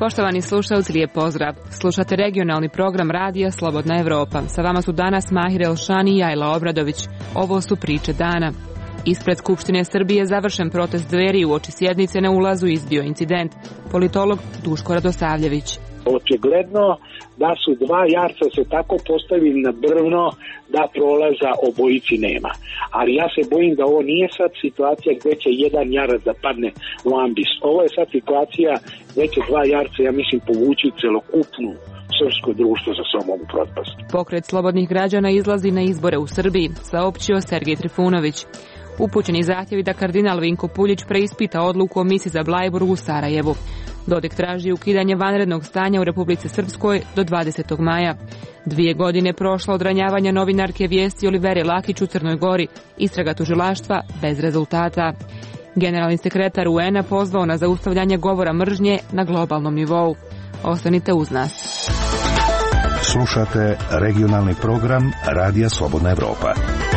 Poštovani slušalci, lijep pozdrav. Slušate regionalni program radija Slobodna Evropa. Sa vama su danas Mahir Elšani i Ajla Obradović. Ovo su priče dana. Ispred Skupštine Srbije završen protest Dveri, uoči sjednice na ulazu izbio incident. Politolog Duško Radosavljević. Očigledno da su dva jarca se tako postavili na brvno da prolaza obojici nema. Ali ja se bojim da ovo nije sad situacija gdje će jedan jarac da padne u ambis. Ovo je sad situacija gdje će dva jarca, ja mislim, povući celokupnu srpsko društvo za sobom u propast. Pokret slobodnih građana izlazi na izbore u Srbiji, saopćio Sergej Trifunović. Upućeni zahtjevi da kardinal Vinko Puljić preispita odluku o misi za Blajburg u Sarajevu. Dodik traži ukidanje vanrednog stanja u Republici Srpskoj do 20. maja. 2 godine prošlo od ranjavanja novinarke vijesti Olivere Lakić u Crnoj Gori. Istraga tužilaštva bez rezultata. Generalni sekretar UN-a pozvao na zaustavljanje govora mržnje na globalnom nivou. Ostanite uz nas. Slušate regionalni program Radija Slobodna Evropa.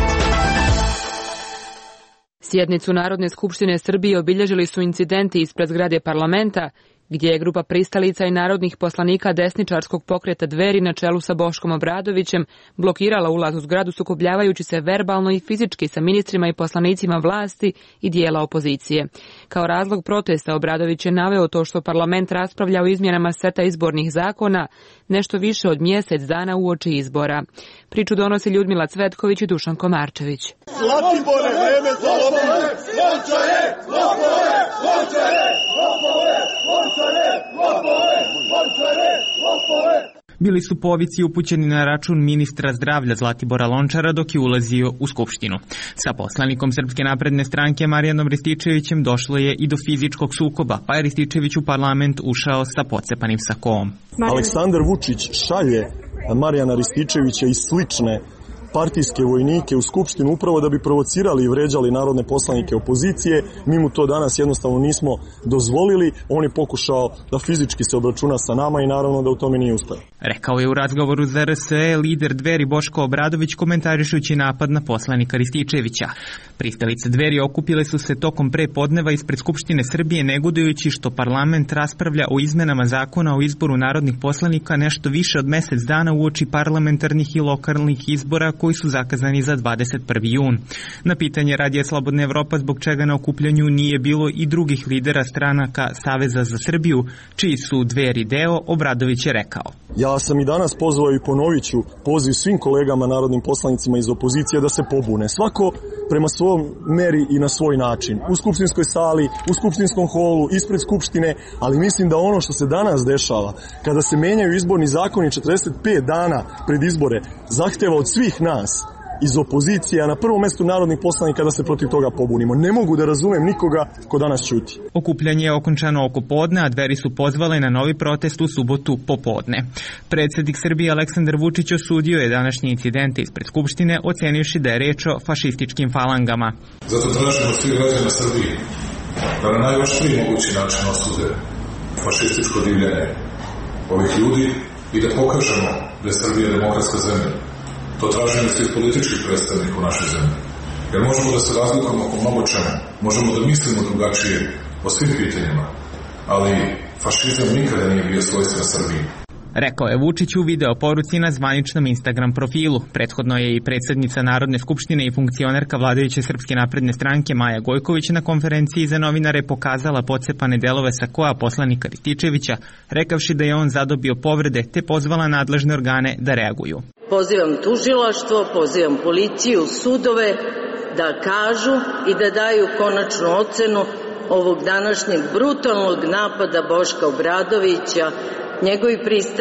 Sjednicu Narodne skupštine Srbije obilježili su incidenti ispred zgrade parlamenta, gdje je grupa pristalica i narodnih poslanika desničarskog pokreta Dveri na čelu sa Boškom Obradovićem blokirala ulaz u zgradu sukobljavajući se verbalno i fizički sa ministrima i poslanicima vlasti i dijela opozicije. Kao razlog protesta Obradović je naveo to što parlament raspravlja o izmjenama seta izbornih zakona nešto više od mjesec dana uoči izbora. Priču donosi Ljudmila Cvetković i Dušan Komarčević. Zlatibore, vreme za lopove, lončare, lopove, lončare, lopove, lončare, lopove, lončare, lopove. Bili su povici upućeni na račun ministra zdravlja Zlatibora Lončara dok je ulazio u Skupštinu. Sa poslanikom Srpske napredne stranke Marijanom Rističevićem došlo je i do fizičkog sukoba, pa je Rističević u parlament ušao sa pocepanim sakom. Aleksandar Vučić šalje Marijana Rističevića i slične partijske vojnike u Skupštinu upravo da bi provocirali i vređali narodne poslanike opozicije. Mi mu to danas jednostavno nismo dozvolili. On je pokušao da fizički se obračuna sa nama i naravno da u tome nije uspeo. Rekao je u razgovoru za RSE lider Dveri Boško Obradović komentarišući napad na poslanika Rističevića. Pristalice Dveri okupile su se tokom prepodneva ispred Skupštine Srbije negodujući što parlament raspravlja o izmenama zakona o izboru narodnih poslanika nešto više od mjesec dana uoči parlamentarnih i lokalnih izbora koji su zakazani za 21. jun. Na pitanje Radija Slobodna Evropa zbog čega na okupljanju nije bilo i drugih lidera stranaka Saveza za Srbiju, čiji su Dveri deo, Obradović je rekao. Ja sam i danas pozvao i ponovit ću poziv svim kolegama narodnim poslanicima iz opozicije da se pobune. Svako prema svom meri i na svoj način. U skupštinskoj sali, u skupštinskom holu, ispred Skupštine, ali mislim da ono što se danas dešava, kada se menjaju izborni zakoni 45 dana pred izbore, zahteva od svih nas iz opozicije, a na prvom mjestu narodnih poslanika da se protiv toga pobunimo. Ne mogu da razumem nikoga ko danas ćuti. Okupljanje je okončano oko podne, a Dveri su pozvale na novi protest u subotu popodne. Predsjednik Srbije Aleksandar Vučić osudio je današnje incidente ispred Skupštine, ocenivši da je reč o fašističkim falangama. Zato tražimo svi građana Srbije da na najoštriji mogući način osude fašističko divljenje ovih ljudi i da pokažemo da je Srbija demokratska zemlja. To tražimo svi političkih predstavnika u našoj zemlji. Jer možemo da se razlikujemo oko mnogo čemu, možemo da mislimo drugačije o svim pitanjima, ali fašizam nikada nije bio svojstven Srbiji. Rekao je Vučić u video poruci na zvaničnom Instagram profilu. Prethodno je i predsjednica Narodne skupštine i funkcionerka vladajuće Srpske napredne stranke Maja Gojković na konferenciji za novinare pokazala pocepane delove sakoa poslanika Rističevića, rekavši da je on zadobio povrede te pozvala nadležne organe da reaguju. Pozivam tužilaštvo, pozivam policiju, sudove da kažu i da daju konačnu ocenu ovog današnjeg brutalnog napada Boška Obradovića, njegovi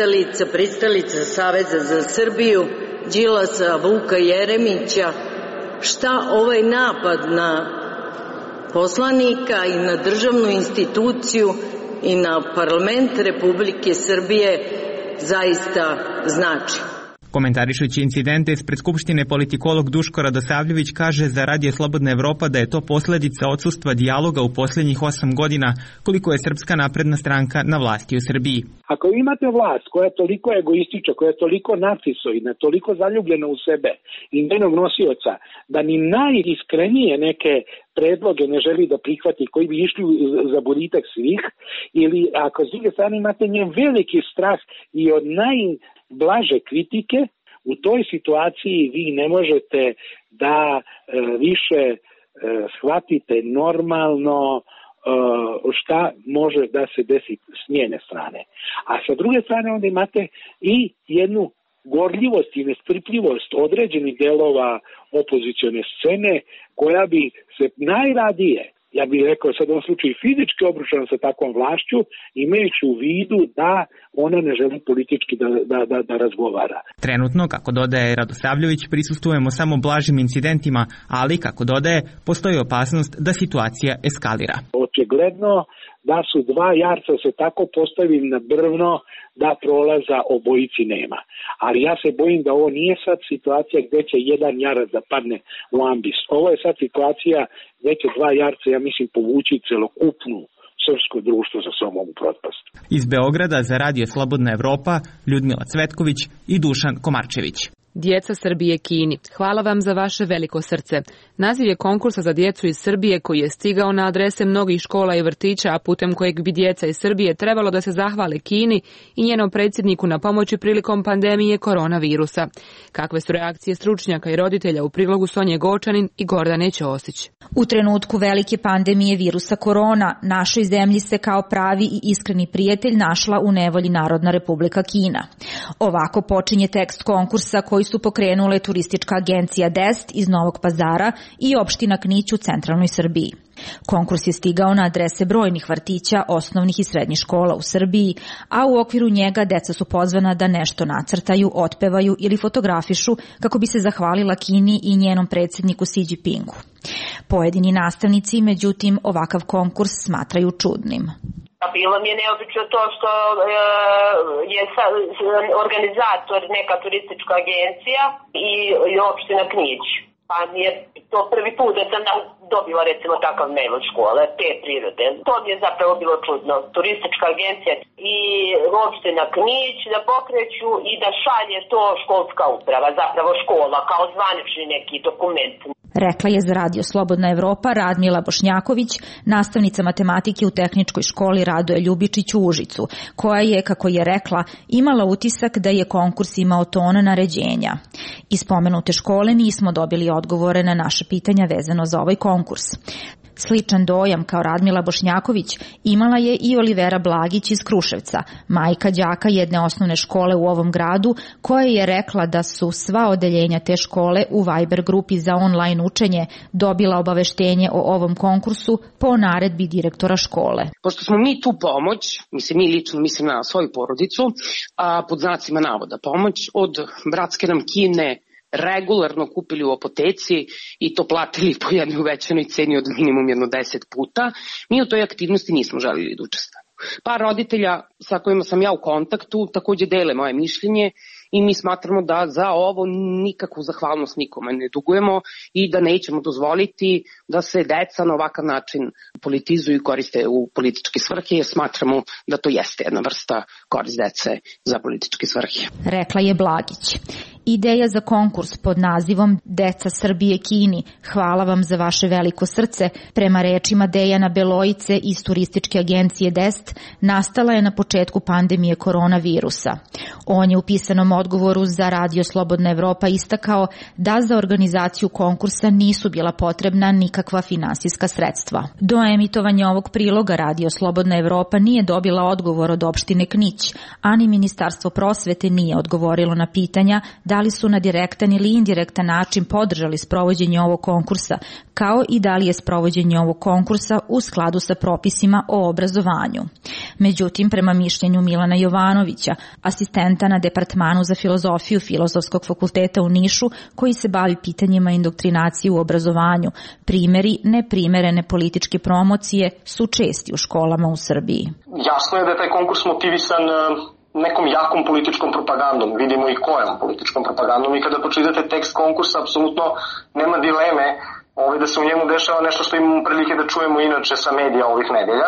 pristalica Saveza za Srbiju, Đilasa, Vuka Jeremića, šta ovaj napad na poslanika i na državnu instituciju i na parlament Republike Srbije zaista znači. Komentarišući incidente ispred Skupštine, politikolog Duško Radosavljević kaže za Radije Slobodna Evropa da je to posljedica odsustva dijaloga u posljednjih 8 godina koliko je Srpska napredna stranka na vlasti u Srbiji. Ako imate vlast koja je toliko egoistična, koja je toliko narcisoidna, toliko zaljubljena u sebe i njenog nosioca, da ni najiskrenije neke predloge ne želi da prihvati, koji bi išli za boljitak svih, ili ako s druge strane imate njen veliki strah i od najblaže kritike, u toj situaciji vi ne možete da više shvatite normalno šta može da se desi s njene strane. A sa druge strane onda imate i jednu gorljivost i nestrpljivost određenih delova opozicione scene koja bi se najradije, ja bih rekao sad u ovom slučaju fizički obrušena sa takvom vlašću, imajući u vidu da ona ne želi politički da razgovara. Trenutno, kako dodaje Radosavljević, prisustvujemo samo blažim incidentima, ali, kako dodaje, postoji opasnost da situacija eskalira. Očigledno da su dva jarca se tako postavili na brvno da prolaza obojici nema. Ali ja se bojim da ovo nije sad situacija gde će jedan jarac da padne u ambis. Ovo je sad situacija gde će dva jarca, ja mislim, povući celokupnu srpsko društvo za sobom u propast. Iz Beograda za Radio Slobodna Evropa, Ljudmila Cvetković i Dušan Komarčević. Djeca Srbije Kini. Hvala vam za vaše veliko srce. Naziv je konkursa za djecu iz Srbije koji je stigao na adrese mnogih škola i vrtića, a putem kojeg bi djeca iz Srbije trebalo da se zahvale Kini i njenom predsjedniku na pomoći prilikom pandemije koronavirusa. Kakve su reakcije stručnjaka i roditelja u prilogu Sonje Gočanin i Gordane Ćosić. U trenutku velike pandemije virusa korona, našoj zemlji se kao pravi i iskreni prijatelj našla u nevolji Narodna Republika Kina. Ovako počinje tekst konkursa koji su pokrenule turistička agencija DEST iz Novog Pazara i opština Knić u centralnoj Srbiji. Konkurs je stigao na adrese brojnih vrtića, osnovnih i srednjih škola u Srbiji, a u okviru njega deca su pozvana da nešto nacrtaju, otpevaju ili fotografišu kako bi se zahvalila Kini i njenom predsjedniku Xi Jinpingu. Pojedini nastavnici, međutim, ovakav konkurs smatraju čudnim. Bilo mi je neobično to što je organizator neka turistička agencija i opština Knić. Pa mi je to prvi put da sam dobila recimo takav mail od škole, te prirode. To mi je zapravo bilo čudno. Turistička agencija i opština Knić da pokreću i da šalje to školska uprava, zapravo škola, kao zvanični neki dokument. Rekla je za Radio Slobodna Evropa Radmila Bošnjaković, nastavnica matematike u tehničkoj školi Radoje Ljubičić u Užicu, koja je, kako je rekla, imala utisak da je konkurs imao ton naređenja. Iz pomenute škole nismo dobili odgovore na naše pitanja vezano za ovaj konkurs. Sličan dojam kao Radmila Bošnjaković imala je i Olivera Blagić iz Kruševca, majka đaka jedne osnovne škole u ovom gradu, koja je rekla da su sva odeljenja te škole u Viber grupi za online učenje dobila obaveštenje o ovom konkursu po naredbi direktora škole. Pošto smo mi tu pomoć, mi lično mislim na svoju porodicu, a pod znacima navoda pomoć od bratske nam Kine regularno kupili u apoteci i to platili po jednoj uvećanoj ceni od minimum 10 puta, mi u toj aktivnosti nismo želili da učestvujemo. Par roditelja sa kojima sam ja u kontaktu takođe dele moje mišljenje i mi smatramo da za ovo nikakvu zahvalnost nikome ne dugujemo i da nećemo dozvoliti da se deca na ovakav način politizuju i koriste u političke svrhe, jer smatramo da to jeste jedna vrsta korist dece za političke svrhe. Rekla je Blagić. Ideja za konkurs pod nazivom Deca Srbije Kini, hvala vam za vaše veliko srce, prema rečima Dejana Belojice iz turističke agencije DEST, nastala je na početku pandemije koronavirusa. On je u pisanom odgovoru za Radio Slobodna Evropa istakao da za organizaciju konkursa nisu bila potrebna nikakva finansijska sredstva. Do emitovanja ovog priloga Radio Slobodna Evropa nije dobila odgovor od opštine Knić, a ni Ministarstvo prosvete nije odgovorilo na pitanja da li su na direktan ili indirektan način podržali sprovođenje ovog konkursa, kao i da li je sprovođenje ovog konkursa u skladu sa propisima o obrazovanju. Međutim, prema mišljenju Milana Jovanovića, asistenta na Departmanu za filozofiju Filozofskog fakulteta u Nišu, koji se bavi pitanjima indoktrinacije u obrazovanju, primeri neprimerene političke promocije su česti u školama u Srbiji. Jasno je da je taj konkurs motivisan nekom jakom političkom propagandom. Vidimo i kojom političkom propagandom i kada pročitate tekst konkursa, apsolutno nema dileme da se u njemu dešava nešto što imamo prilike da čujemo inače sa medija ovih nedelja,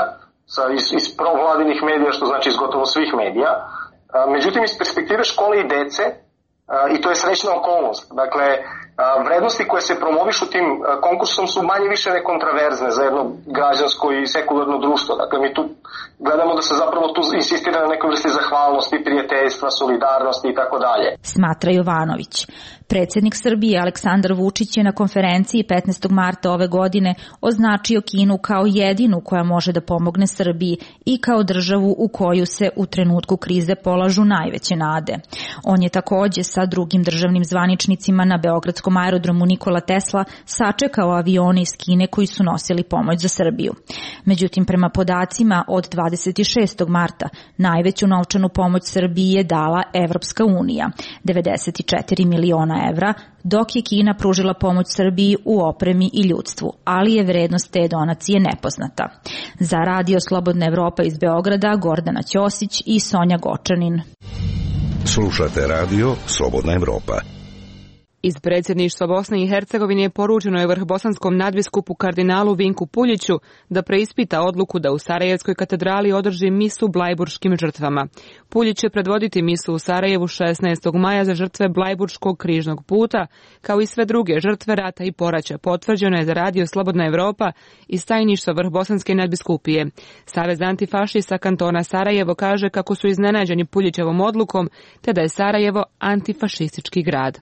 iz provladinih medija, što znači iz gotovo svih medija. Međutim, iz perspektive škole i dece, i to je srećna okolnost. Dakle, vrednosti koje se promovišu tim konkursom su manje više nekontraverzne za jedno građansko i sekularno društvo. Dakle, mi tu gledamo da se zapravo tu insistira na nekoj vrsti zahvalnosti, prijateljstva, solidarnosti i tako dalje. Smatra Jovanović. Predsjednik Srbije Aleksandar Vučić je na konferenciji 15. marta ove godine označio Kinu kao jedinu koja može da pomogne Srbiji i kao državu u koju se u trenutku krize polažu najveće nade. On je takođe sa drugim državnim zvaničnicima na beogradskom aerodromu Nikola Tesla sačekao avione iz Kine koji su nosili pomoć za Srbiju. Međutim, prema podacima od 26. marta najveću novčanu pomoć Srbiji je dala Evropska unija, 94 miliona evra, dok je Kina pružila pomoć Srbiji u opremi i ljudstvu, ali je vrednost te donacije nepoznata. Za Radio Slobodna Evropa iz Beograda, Gordana Ćosić i Sonja Gočanin. Slušate Radio Slobodna Evropa. Iz predsjedništva Bosne i Hercegovine je poručeno je vrhbosanskom nadbiskupu kardinalu Vinku Puljiću da preispita odluku da u Sarajevskoj katedrali održi misu blajburškim žrtvama. Puljić će predvoditi misu u Sarajevu 16. maja za žrtve Blajburškog križnog puta, kao i sve druge žrtve rata i poraća, potvrđeno je za Radio Slobodna Evropa iz tajništva vrhbosanske nadbiskupije. Savez antifašista kantona Sarajevo kaže kako su iznenađeni Puljićevom odlukom, te da je Sarajevo antifašistički grad.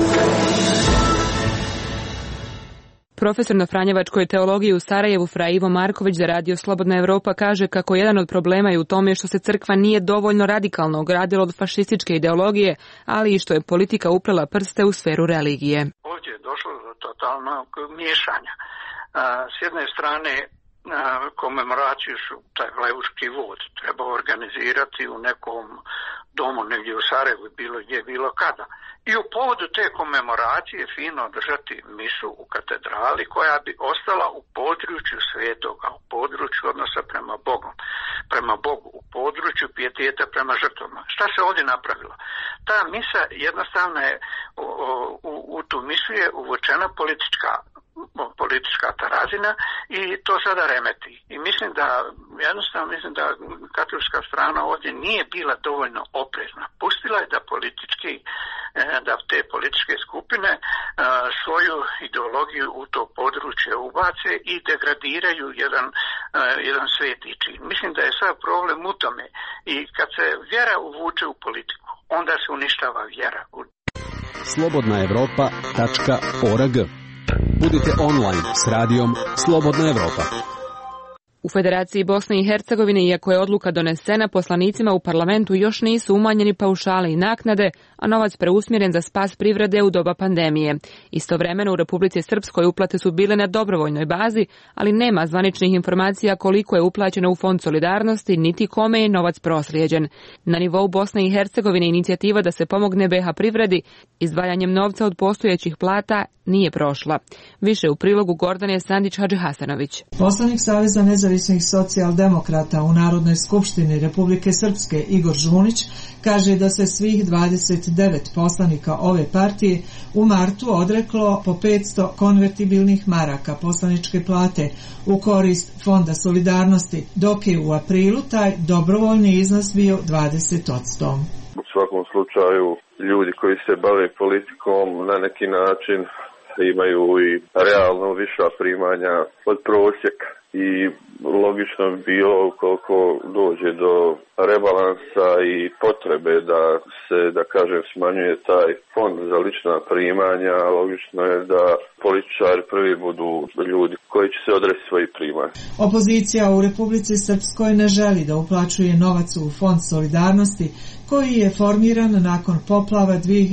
Profesor na Franjevačkoj teologiji u Sarajevu Fra Ivo Marković za Radio Slobodna Evropa kaže kako jedan od problema je u tome što se crkva nije dovoljno radikalno ogradila od fašističke ideologije, ali i što je politika uplela prste u sferu religije. Ovdje je došlo do totalnog miješanja. S jedne strane komemoraciju su taj Blajburški vod treba organizirati u nekom domu negdje u Sarajevu, bilo gdje, bilo kada. I u povodu te komemoracije fino održati misu u katedrali koja bi ostala u području svetoga, u području odnosa prema Bogu, u području pijeteta prema žrtvama. Šta se ovdje napravilo? Ta misa jednostavno je, u tu misu je uvučena politička tarazina i to sada remeti. I mislim da katolička strana ovdje nije bila dovoljno oprezna. Pustila je da te političke skupine svoju ideologiju u to područje ubace i degradiraju jedan sveti čin. Mislim da je sad problem u tome i kad se vjera uvuče u politiku, onda se uništava vjera. slobodnaevropa.org. Budite online s radijom Slobodna Evropa. U Federaciji Bosne i Hercegovine, iako je odluka donesena, poslanicima u parlamentu još nisu umanjeni paušali i naknade, a novac preusmjeren za spas privrede u doba pandemije. Istovremeno u Republici Srpskoj uplate su bile na dobrovoljnoj bazi, ali nema zvaničnih informacija koliko je uplaćeno u Fond solidarnosti, niti kome je novac proslijeđen. Na nivou Bosne i Hercegovine inicijativa da se pomogne BiH privredi izdvajanjem novca od postojećih plata nije prošla. Više u prilogu Gordane Sandić-Hadžihasanović. Poslanik Saveza nezavisnih socijaldemokrata u Narodnoj skupštini Republike Srpske Igor Žunić kaže da se svih 29 poslanika ove partije u martu odreklo po 500 konvertibilnih maraka poslaničke plate u korist Fonda solidarnosti, dok je u aprilu taj dobrovoljni iznos bio 20%. U svakom slučaju ljudi koji se bave politikom na neki način imaju i realno viša primanja od prosjeka i logično bi bilo ukoliko dođe do rebalansa i potrebe da se, da kažem, smanjuje taj fond za lična primanja, logično je da političari prvi budu ljudi koji će se odreći svoji primanja. Opozicija u Republici Srpskoj ne želi da uplaćuje novac u Fond solidarnosti koji je formiran nakon poplava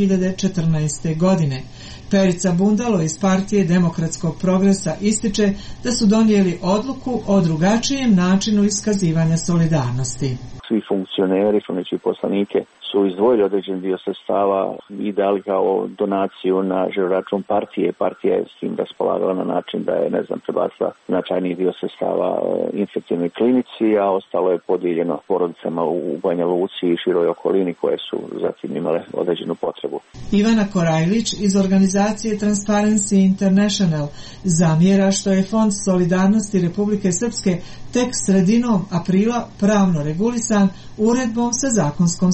2014. godine. Perica Bundalo iz partije Demokratskog progresa ističe da su donijeli odluku o drugačijem načinu iskazivanja solidarnosti. Svi funkcioneri, svi poslanike su izdvojili određen dio sredstava i dali kao donaciju na žiroračun partije. Partija je s tim raspolagala na način da je, prebacila značajniji dio sredstava infektivnoj klinici, a ostalo je podijeljeno porodicama u Banja Luci i široj okolini koje su zatim imale određenu potrebu. Ivana Korajlić iz organizacije Transparency International zamjera što je Fond solidarnosti Republike Srpske tek sredinom aprila pravno regulisan uredbom sa zakonskom snagom.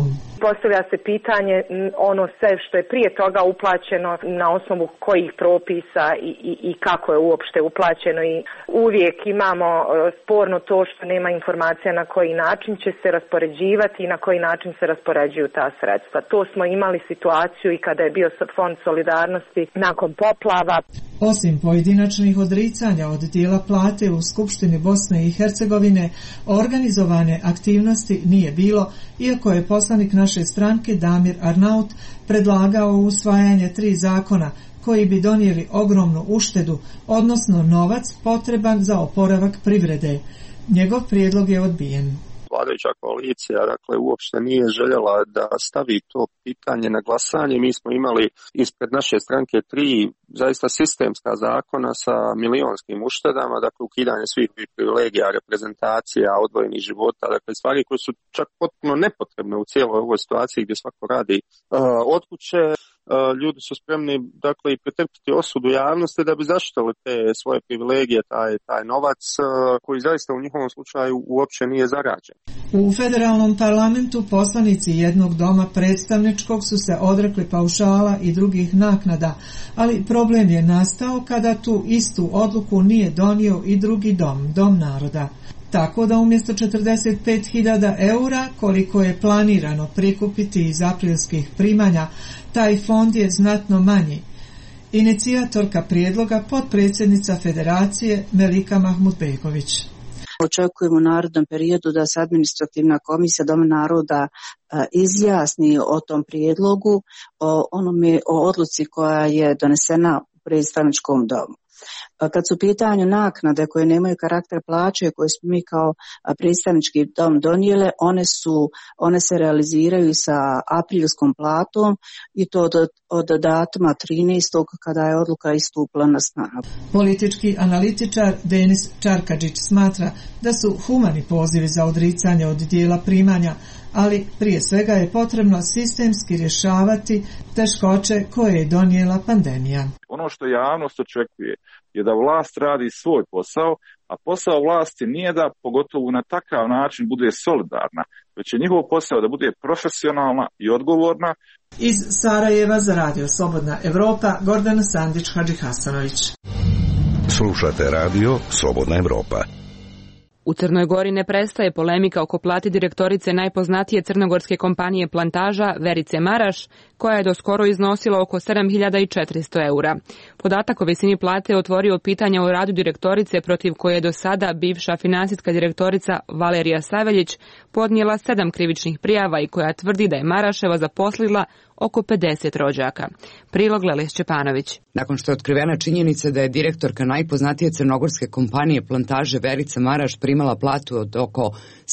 dom. Postavlja se pitanje ono sve što je prije toga uplaćeno, na osnovu kojih propisa i kako je uopšte uplaćeno, i uvijek imamo sporno to što nema informacija na koji način će se raspoređivati i na koji način se raspoređuju ta sredstva. To smo imali situaciju i kada je bio Fond solidarnosti nakon poplava. Osim pojedinačnih odricanja od dijela plate u Skupštini Bosne i Hercegovine, organizovane aktivnosti nije bilo, iako je poslanik naše stranke Damir Arnaut predlagao usvajanje 3 zakona koji bi donijeli ogromnu uštedu, odnosno novac potreban za oporavak privrede. Njegov prijedlog je odbijen. Vladajuća koalicija, dakle, uopšte nije željela da stavi to pitanje na glasanje. Mi smo imali ispred naše stranke 3 zaista sistemska zakona sa milionskim uštedama, dakle, ukidanje svih privilegija, reprezentacija, odvojenih života, dakle, stvari koje su čak potpuno nepotrebne u cijeloj ovoj situaciji gdje svako radi od kuće. Ljudi su spremni, dakle, i pretrpiti osudu javnosti da bi zaštitili te svoje privilegije, taj novac koji zaista u njihovom slučaju uopće nije zarađen. U federalnom parlamentu poslanici jednog doma predstavničkog su se odrekli paušala i drugih naknada, ali problem je nastao kada tu istu odluku nije donio i drugi dom, Dom naroda. Tako da umjesto 45.000 eura, koliko je planirano prikupiti iz aprilskih primanja, taj fond je znatno manji. Inicijatorka prijedloga, potpredsjednica Federacije Melika Mahmudbegović. Očekujemo u narednom periodu da se administrativna komisija Doma naroda izjasni o tom prijedlogu, o odluci koja je donesena u predstavničkom domu. Kad su u pitanju naknade koje nemaju karakter plaće, koje smo mi kao predstavnički dom donijele, one se realiziraju sa aprilskom platom i to od datuma 13. kada je odluka istupila na snagu. Politički analitičar Denis Čarkadžić smatra da su humani pozivi za odricanje od dijela primanja, ali prije svega je potrebno sistemski rješavati teškoće koje je donijela pandemija. Ono što javnost očekuje je da vlast radi svoj posao, a posao vlasti nije da, pogotovo na takav način, bude solidarna, već je njihov posao da bude profesionalna i odgovorna. Iz Sarajeva za Radio Slobodna Evropa, Gordana Sandić-Hadžihasanović. Slušate Radio Slobodna Evropa. U Crnoj Gori ne prestaje polemika oko plate direktorice najpoznatije crnogorske kompanije Plantaža, Verice Maraš, koja je doskoro iznosila oko 7.400 eura. Podatak o visini plate otvorio pitanja o radu direktorice protiv koje je do sada bivša finansijska direktorica Valerija Saveljić podnijela 7 krivičnih prijava i koja tvrdi da je Maraševa zaposlila oko 50 rođaka. Prilog Lelis Čepanović. Nakon što je otkrivena činjenica da je direktorka najpoznatije crnogorske kompanije Plantaže Verica Maraš primala platu od oko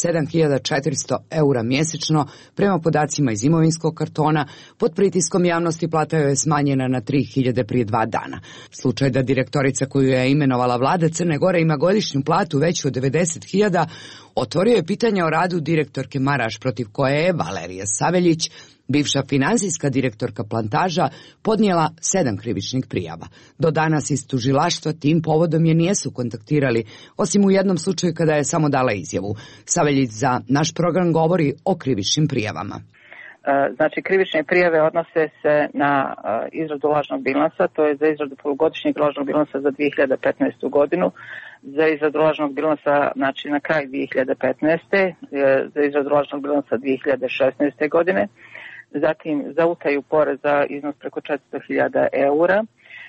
7.400 eura mjesečno, prema podacima iz imovinskog kartona, pod pritiskom javnosti plata joj je smanjena na 3.000 prije 2 dana. Slučaj da direktorica koju je imenovala vlada Crne Gore ima godišnju platu veću od 90.000, otvorio je pitanje o radu direktorke Maraš protiv koje je Valerija Saveljić, bivša finansijska direktorka Plantaža, podnijela 7 krivičnih prijava. Do danas iz tužilaštva tim povodom je nisu kontaktirali, osim u jednom slučaju kada je samo dala izjavu. Saveljić za naš program govori o krivičnim prijavama. Znači, krivične prijave odnose se na izradu lažnog bilansa, to je za izradu polugodišnjeg lažnog bilansa za 2015. godinu, za izradu lažnog bilansa, znači na kraj 2015. za izradu lažnog bilansa 2016. godine, zatim za utaju poreza iznos preko 400.000 eura,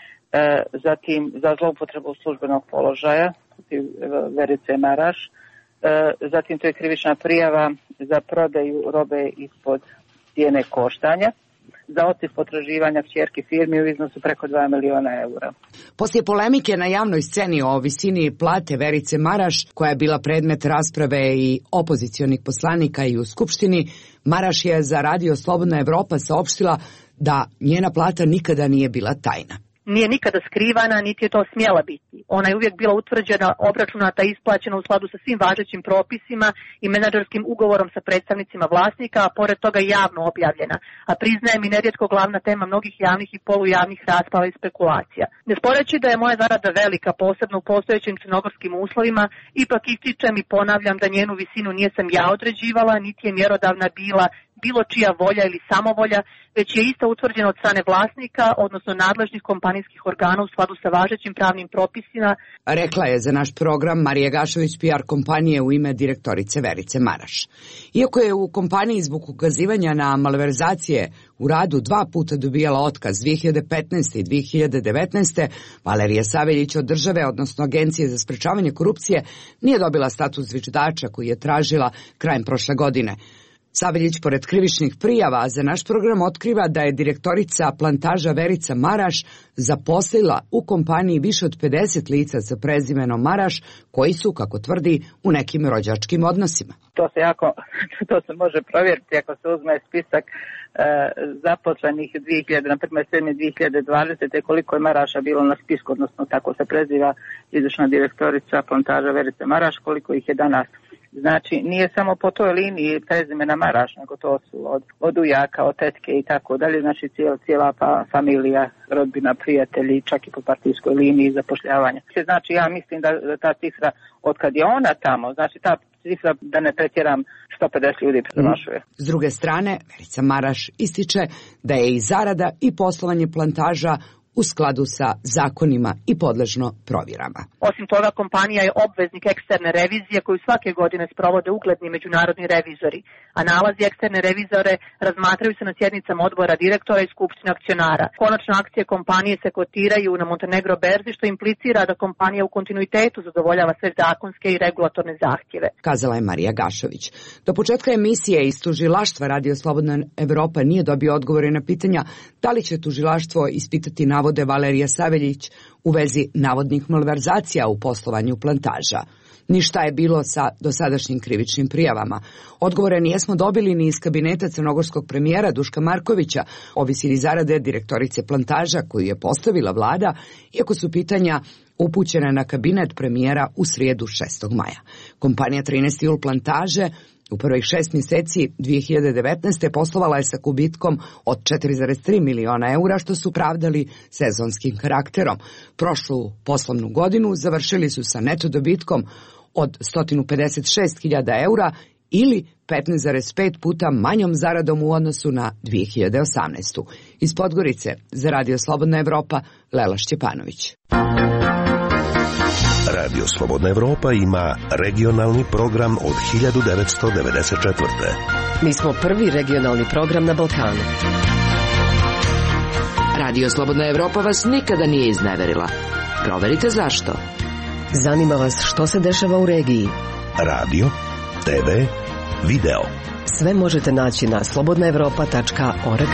zatim za zloupotrebu službenog položaja protiv Verice Maraš, zatim to je krivična prijava za prodaju robe ispod cijene koštanja, za otpis potraživanja kćerki firmi u iznosu preko 2 miliona eura. Poslije polemike na javnoj sceni o visini plate Verice Maraš, koja je bila predmet rasprave i opozicionih poslanika i u Skupštini, Maraš je za Radio Slobodna Evropa saopštila da njena plata nikada nije bila tajna. Nije nikada skrivana, niti je to smjela biti. Ona je uvijek bila utvrđena, obračunata i isplaćena u skladu sa svim važećim propisima i menadžerskim ugovorom sa predstavnicima vlasnika, a pored toga javno objavljena. A priznajem i nerijetko glavna tema mnogih javnih i polujavnih rasprava i spekulacija. Ne sporeći da je moja zarada velika, posebno u postojećim crnogorskim uslovima, ipak ističem i ponavljam da njenu visinu nije sam ja određivala, niti je mjerodavna bila bilo čija volja ili samovolja, već je isto utvrđeno od strane vlasnika, odnosno nadležnih kompanijskih organa u skladu sa važećim pravnim propisima. Rekla je za naš program Marija Gašović, PR kompanije u ime direktorice Verice Maraš. Iako je u kompaniji zbog ukazivanja na malverzacije u radu 2 puta dobijala otkaz 2015. i 2019. Valerija Saveljić od države, odnosno Agencije za sprečavanje korupcije, nije dobila status zviždača koji je tražila krajem prošle godine. Saveljić, pored krivičnih prijava, za naš program otkriva da je direktorica plantaža Verica Maraš zaposlila u kompaniji više od 50 lica sa prezimenom Maraš, koji su, kako tvrdi, u nekim rođačkim odnosima. To se može provjeriti ako se uzme spisak zaposlenih 2007-2020, koliko je Maraša bilo na spisku, odnosno tako se preziva izvršna direktorica plantaža Verice Maraš, koliko ih je danas. Znači, nije samo po toj liniji prezimena Maraš, nego to su od ujaka, od tetke i tako dalje, znači cijela familija, rodbina, prijatelji, čak i po partijskoj liniji zapošljavanja. Znači, ja mislim da ta cifra, od kad je ona tamo, znači ta cifra, da ne pretjeram, 150 ljudi premašuje. S druge strane, Verica Maraš ističe da je i zarada i poslovanje plantaža u skladu sa zakonima i podležno provjerama. Osim toga, kompanija je obveznik eksterne revizije koju svake godine sprovode ugledni međunarodni revizori, a nalazi eksterne revizore razmatraju se na sjednicama odbora direktora i skupštine akcionara. Konačno, akcije kompanije se kotiraju na Montenegro berzi, što implicira da kompanija u kontinuitetu zadovoljava sve zakonske i regulatorne zahtjeve, kazala je Marija Gašović. Do početka emisije iz tužilaštva Radio Slobodna Evropa nije dobio odgovore na pitanja da li će tužilaštvo ispitati navode Valerija Saveljić u vezi navodnih malverzacija u poslovanju plantaža. Ništa je bilo sa dosadašnjim krivičnim prijavama. Odgovore nijesmo dobili ni iz kabineta crnogorskog premijera Duška Markovića o visini zarade direktorice plantaža koju je postavila vlada, iako su pitanja upućena na kabinet premijera u srijedu 6. maja. Kompanija 13. jul plantaže u prvih 6 mjeseci 2019. poslovala je sa gubitkom od 4,3 miliona eura, što su pravdali sezonskim karakterom. Prošlu poslovnu godinu završili su sa neto dobitkom od 156.000 eura ili 15,5 puta manjom zaradom u odnosu na 2018. Iz Podgorice za Radio Slobodna Evropa, Lela Šćepanović. Radio Slobodna Evropa ima regionalni program od 1994. Mi smo prvi regionalni program na Balkanu. Radio Slobodna Evropa vas nikada nije izneverila. Proverite zašto. Zanima vas što se dešava u regiji. Radio, TV, video. Sve možete naći na slobodnaevropa.org.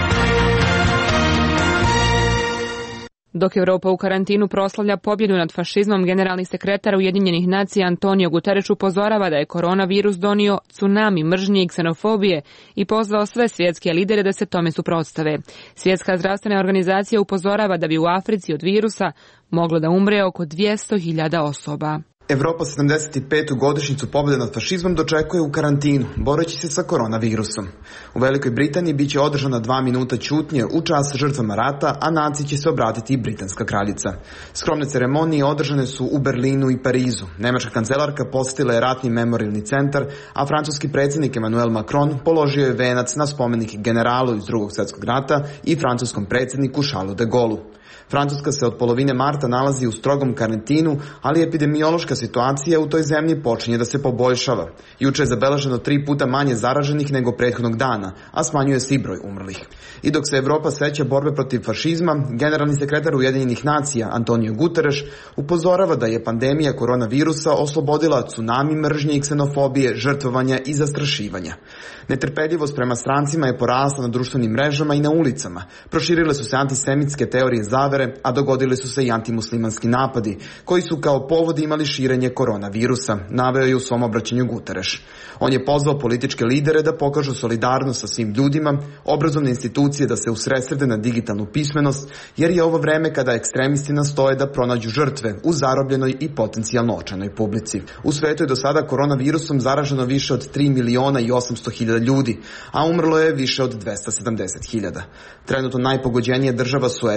Dok Evropa u karantinu proslavlja pobjedu nad fašizmom, generalni sekretar Ujedinjenih nacija Antonio Guterres upozorava da je koronavirus donio tsunami mržnje i ksenofobije i pozvao sve svjetske lidere da se tome suprotstave. Svjetska zdravstvena organizacija upozorava da bi u Africi od virusa moglo da umre oko 200.000 osoba. Evropa 75. godišnjicu pobjede nad fašizmom dočekuje u karantinu, boreći se sa koronavirusom. U Velikoj Britaniji bit će održana 2 minuta ćutnje u čast žrtvama rata, a naciji će se obratiti i britanska kraljica. Skromne ceremonije održane su u Berlinu i Parizu. Nemačka kancelarka posjetila je ratni memorialni centar, a francuski predsjednik Emmanuel Macron položio je venac na spomenik generalu iz II. Svjetskog rata i francuskom predsjedniku Charlesu de Gaullu. Francuska se od polovine marta nalazi u strogom karantinu, ali epidemiološka situacija u toj zemlji počinje da se poboljšava. Juče je zabeleženo 3 puta manje zaraženih nego prethodnog dana, a smanjuje se i broj umrlih. I dok se Evropa seća borbe protiv fašizma, generalni sekretar Ujedinjenih nacija Antonio Guterres upozorava da je pandemija koronavirusa oslobodila tsunami mržnje i ksenofobije, žrtvovanja i zastrašivanja. Netrpeljivost prema strancima je porasla na društvenim mrežama i na ulicama. Proširile su se antisemitske teorije zavere, a dogodili su se i antimuslimanski napadi, koji su kao povod imali širenje koronavirusa, naveo je u svom obraćanju Guterres. On je pozvao političke lidere da pokažu solidarnost sa svim ljudima, obrazovne institucije da se usredsrede na digitalnu pismenost, jer je ovo vreme kada ekstremisti nastoje da pronađu žrtve u zarobljenoj i potencijalno očajnoj publici. U svetu je do sada koronavirusom zaraženo više od 3.800.000 ljudi, a umrlo je više od 270.000. Trenutno najpogođenije država su SAD,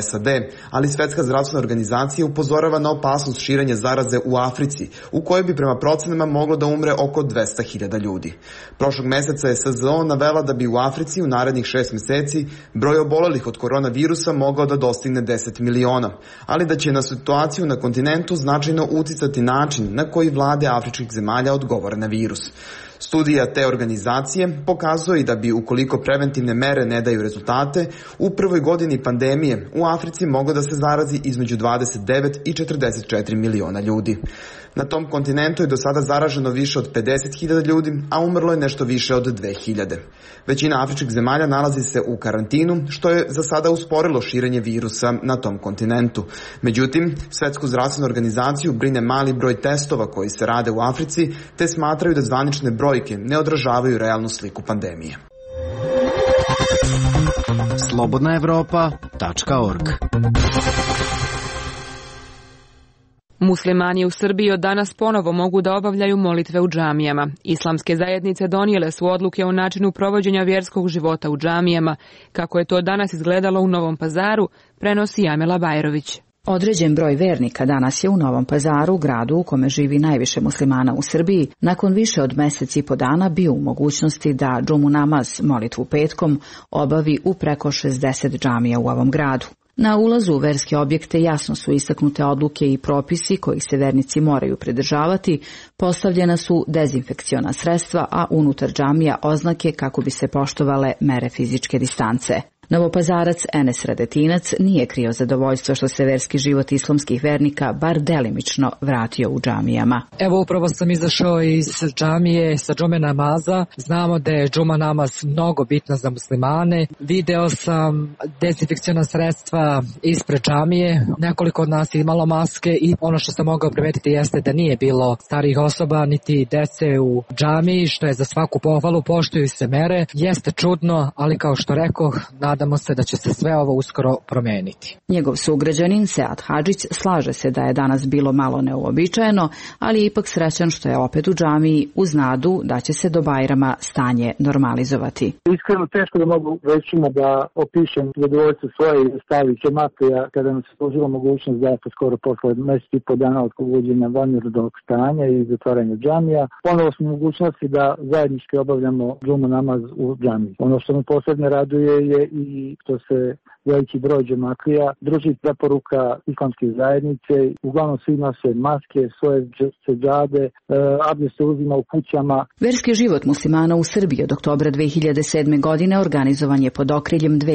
ali Svetska zdravstvena organizacija upozorava na opasnost širenja zaraze u Africi, u kojoj bi prema procenama moglo da umre oko 200.000 ljudi. Prošlog meseca je SZO navela da bi u Africi u narednih 6 meseci broj obolelih od koronavirusa mogao da dostigne 10 miliona, ali da će na situaciju na kontinentu značajno uticati način na koji vlade afričkih zemalja odgovore na virus. Studija te organizacije pokazuje i da bi, ukoliko preventivne mere ne daju rezultate, u prvoj godini pandemije u Africi moglo da se zarazi između 29 i 44 miliona ljudi. Na tom kontinentu je do sada zaraženo više od 50.000 ljudi, a umrlo je nešto više od 2.000. Većina afričkih zemalja nalazi se u karantinu, što je za sada usporilo širenje virusa na tom kontinentu. Međutim, Svetsku zdravstvenu organizaciju brine mali broj testova koji se rade u Africi, te smatraju da zvanične brojke ne odražavaju realnu sliku pandemije. slobodnaevropa.org. Muslimani u Srbiji od danas ponovo mogu da obavljaju molitve u džamijama. Islamske zajednice donijele su odluke o načinu provođenja vjerskog života u džamijama. Kako je to danas izgledalo u Novom Pazaru, prenosi Amela Bajrović. Određen broj vernika danas je u Novom Pazaru, gradu u kome živi najviše muslimana u Srbiji, nakon više od mesec i po dana bio u mogućnosti da džumu namaz, molitvu petkom, obavi u preko 60 džamija u ovom gradu. Na ulazu u verske objekte jasno su istaknute odluke i propisi kojih se vernici moraju pridržavati, postavljena su dezinfekciona sredstva, a unutar džamija oznake kako bi se poštovale mere fizičke distance. Novopazarac Enes Radetinac nije krio zadovoljstvo što se verski život islamskih vernika bar delimično vratio u džamijama. Evo upravo sam izašao iz džamije sa džume namaza. Znamo da je džuma namaz mnogo bitna za muslimane. Video sam dezinfekciona sredstva ispred džamije. Nekoliko od nas je imalo maske i ono što sam mogao primetiti jeste da nije bilo starijih osoba niti dece u džamiji, što je za svaku pohvalu, poštuju se mere. Jeste čudno, ali kao što rekoh, nadamo se da će se sve ovo uskoro promeniti. Njegov sugrađanin Sead Hadžić slaže se da je danas bilo malo neuobičajeno, ali je ipak srećan što je opet u džamiji uz nadu da će se do Bajrama stanje normalizovati. Iskreno teško da mogu većima da opišem zadovoljstvo svoje i stavi džematija kada nam se pružila mogućnost da je skoro posle mesec i po dana od uvođenja vanrednog stanja i zatvaranja džamija. Ponovo smo mogućnosti da zajednički obavljamo džumu namaz u džamiji. Ono što me posebno raduje je i što se veliki broj džematlija drži preporuka islamske zajednice. Uglavnom svi nose maske, svoje seđade, abdest se uzima u kućama. Verski život muslimana u Srbiji od oktobra 2007. godine organizovan je pod okriljem dve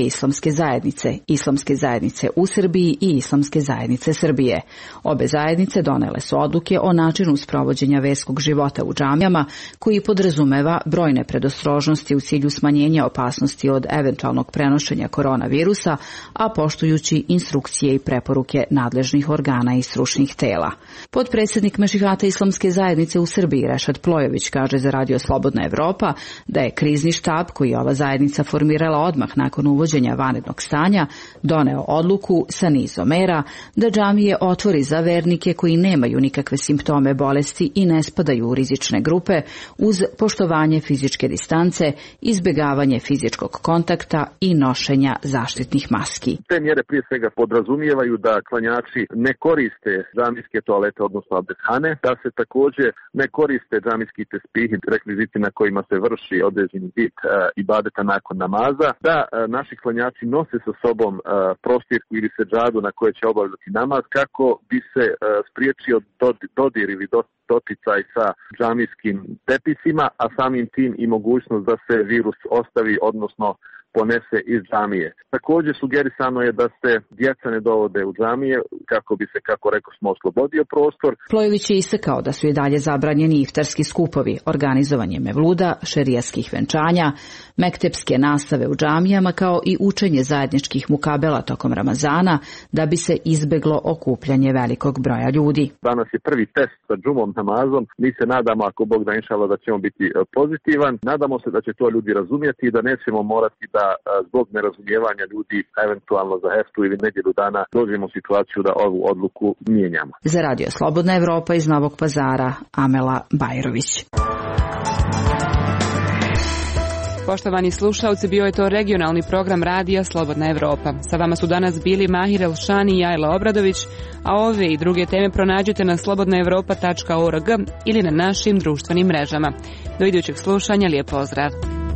islamske zajednice u Srbiji i islamske zajednice Srbije. Obe zajednice donele su odluke o načinu sprovođenja verskog života u džamijama, koji podrazumeva brojne predostrožnosti u cilju smanjenja opasnosti od eventualnog prenošenja koronavirusa, a poštujući instrukcije i preporuke nadležnih organa i stručnih tela. Potpredsjednik Mešihata islamske zajednice u Srbiji Rešad Plojović kaže za Radio Slobodna Evropa da je krizni štab koji je ova zajednica formirala odmah nakon uvođenja vanrednog stanja doneo odluku sa nizom mera da džamije otvori za vernike koji nemaju nikakve simptome bolesti i ne spadaju u rizične grupe uz poštovanje fizičke distance, izbjegavanje fizičkog kontakta i nošenja zaštitnih maski. Te mjere prije svega podrazumijevaju da klanjači ne koriste džamijske toalete, odnosno abdesthane, da se također ne koriste džamijski tespihi, rekviziti na kojima se vrši određeni vid ibadeta nakon namaza, da naši klanjači nose sa sobom prostirku ili seđadu na koje će obavljati namaz kako bi se spriječio dodir ili doticaj sa džamijskim tepisima, a samim tim i mogućnost da se virus ostavi, odnosno ponese iz džamije. Također sugerisano je da se djeca ne dovode u džamije kako bi se, kako rekao smo, oslobodio prostor. Plojović je istakao da su i dalje zabranjeni iftarski skupovi, organizovanje mevluda, šerijatskih venčanja, mektepske nastave u džamijama kao i učenje zajedničkih mukabela tokom Ramazana da bi se izbeglo okupljanje velikog broja ljudi. Danas je prvi test sa džumom namazom. Mi se nadamo, ako Bog da inšala, da ćemo biti pozitivan. Nadamo se da će to ljudi razumjeti i da nećemo morati da zbog nerazumijevanja ljudi eventualno za heftu ili nedjelju dana dođemo u situaciju da ovu odluku mijenjamo. Za Radio Slobodna Evropa iz Novog Pazara, Amela Bajrović. Poštovani slušalci, bio je to regionalni program radija Slobodna Evropa. Sa vama su danas bili Mahir Elšani i Ajla Obradović, a ove i druge teme pronađite na slobodnaevropa.org ili na našim društvenim mrežama. Do idućeg slušanja, lijep pozdrav!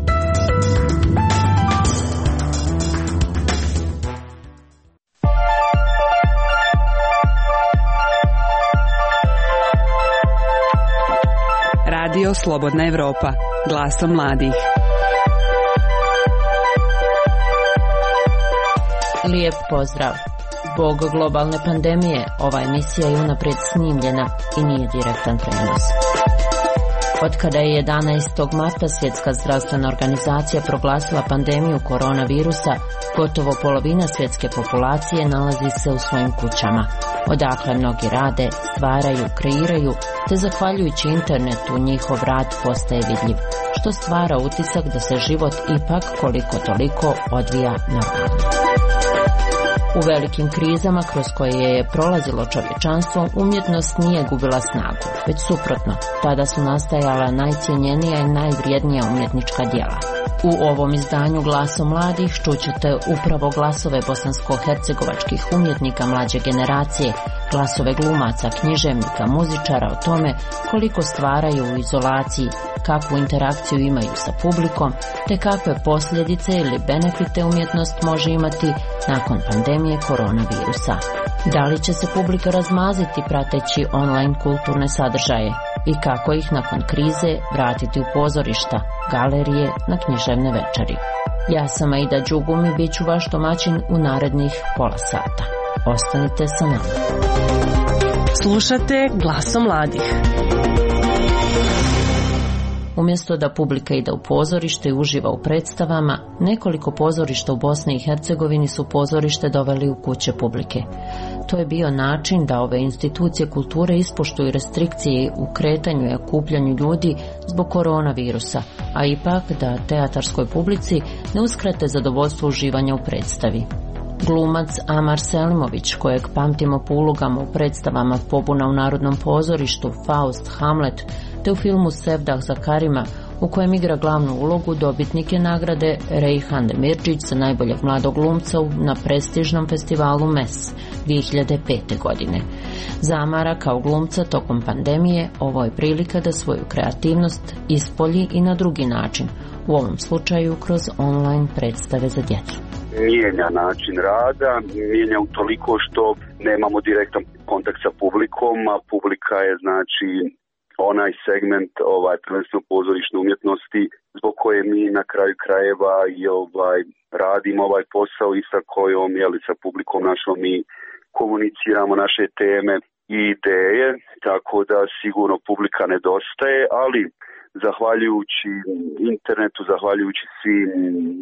Radio Slobodna Evropa, glasom mladih. Lijep pozdrav. Zbog globalne pandemije, ova emisija je unaprijed snimljena i nije direktan prenos. Otkada je 11. marta Svjetska zdravstvena organizacija proglasila pandemiju koronavirusa, gotovo polovina svjetske populacije nalazi se u svojim kućama, odakle mnogi rade, stvaraju, kreiraju, te zahvaljujući internetu njihov rad postaje vidljiv, što stvara utisak da se život ipak koliko toliko odvija normalno. U velikim krizama kroz koje je prolazilo čovječanstvo, umjetnost nije gubila snagu, već suprotno, tada su nastajala najcjenjenija i najvrijednija umjetnička djela. U ovom izdanju Glasom mladih čućete upravo glasove bosansko-hercegovačkih umjetnika mlađe generacije, glasove glumaca, književnika, muzičara o tome koliko stvaraju u izolaciji, kakvu interakciju imaju sa publikom, te kakve posljedice ili benefite umjetnost može imati nakon pandemije koronavirusa. Da li će se publika razmaziti prateći online kulturne sadržaje i kako ih nakon krize vratiti u pozorišta, galerije, na književne večeri. Ja sam Aida Đugum i bit ću vaš domaćin u narednih pola sata. Ostanite sa nama. Slušate Glasom mladih. Umjesto da publika ide u pozorište i uživa u predstavama, nekoliko pozorišta u Bosni i Hercegovini su pozorište doveli u kuće publike. To je bio način da ove institucije kulture ispoštuju restrikcije u kretanju i okupljanju ljudi zbog koronavirusa, a ipak da teatarskoj publici ne uskrate zadovoljstvo uživanja u predstavi. Glumac Amar Selimović, kojeg pamtimo po ulogama u predstavama Pobuna u Narodnom pozorištu, Faust, Hamlet, te u filmu Sevdah za Karima, u kojem igra glavnu ulogu, dobitnik je nagrade Rejhan Demirčić za najboljeg mladog glumca na prestižnom festivalu MES 2005. godine. Za Amara kao glumca tokom pandemije ovo je prilika da svoju kreativnost ispolji i na drugi način, u ovom slučaju kroz online predstave za djecu. Mijenja način rada, mijenja utoliko što nemamo direktan kontakt sa publikom, a publika je znači onaj segment prvenstveno pozorišne umjetnosti zbog koje mi na kraju krajeva i radimo ovaj posao i sa kojom sa publikom našom mi komuniciramo naše teme i ideje, tako da sigurno publika nedostaje, ali zahvaljujući internetu, zahvaljujući svim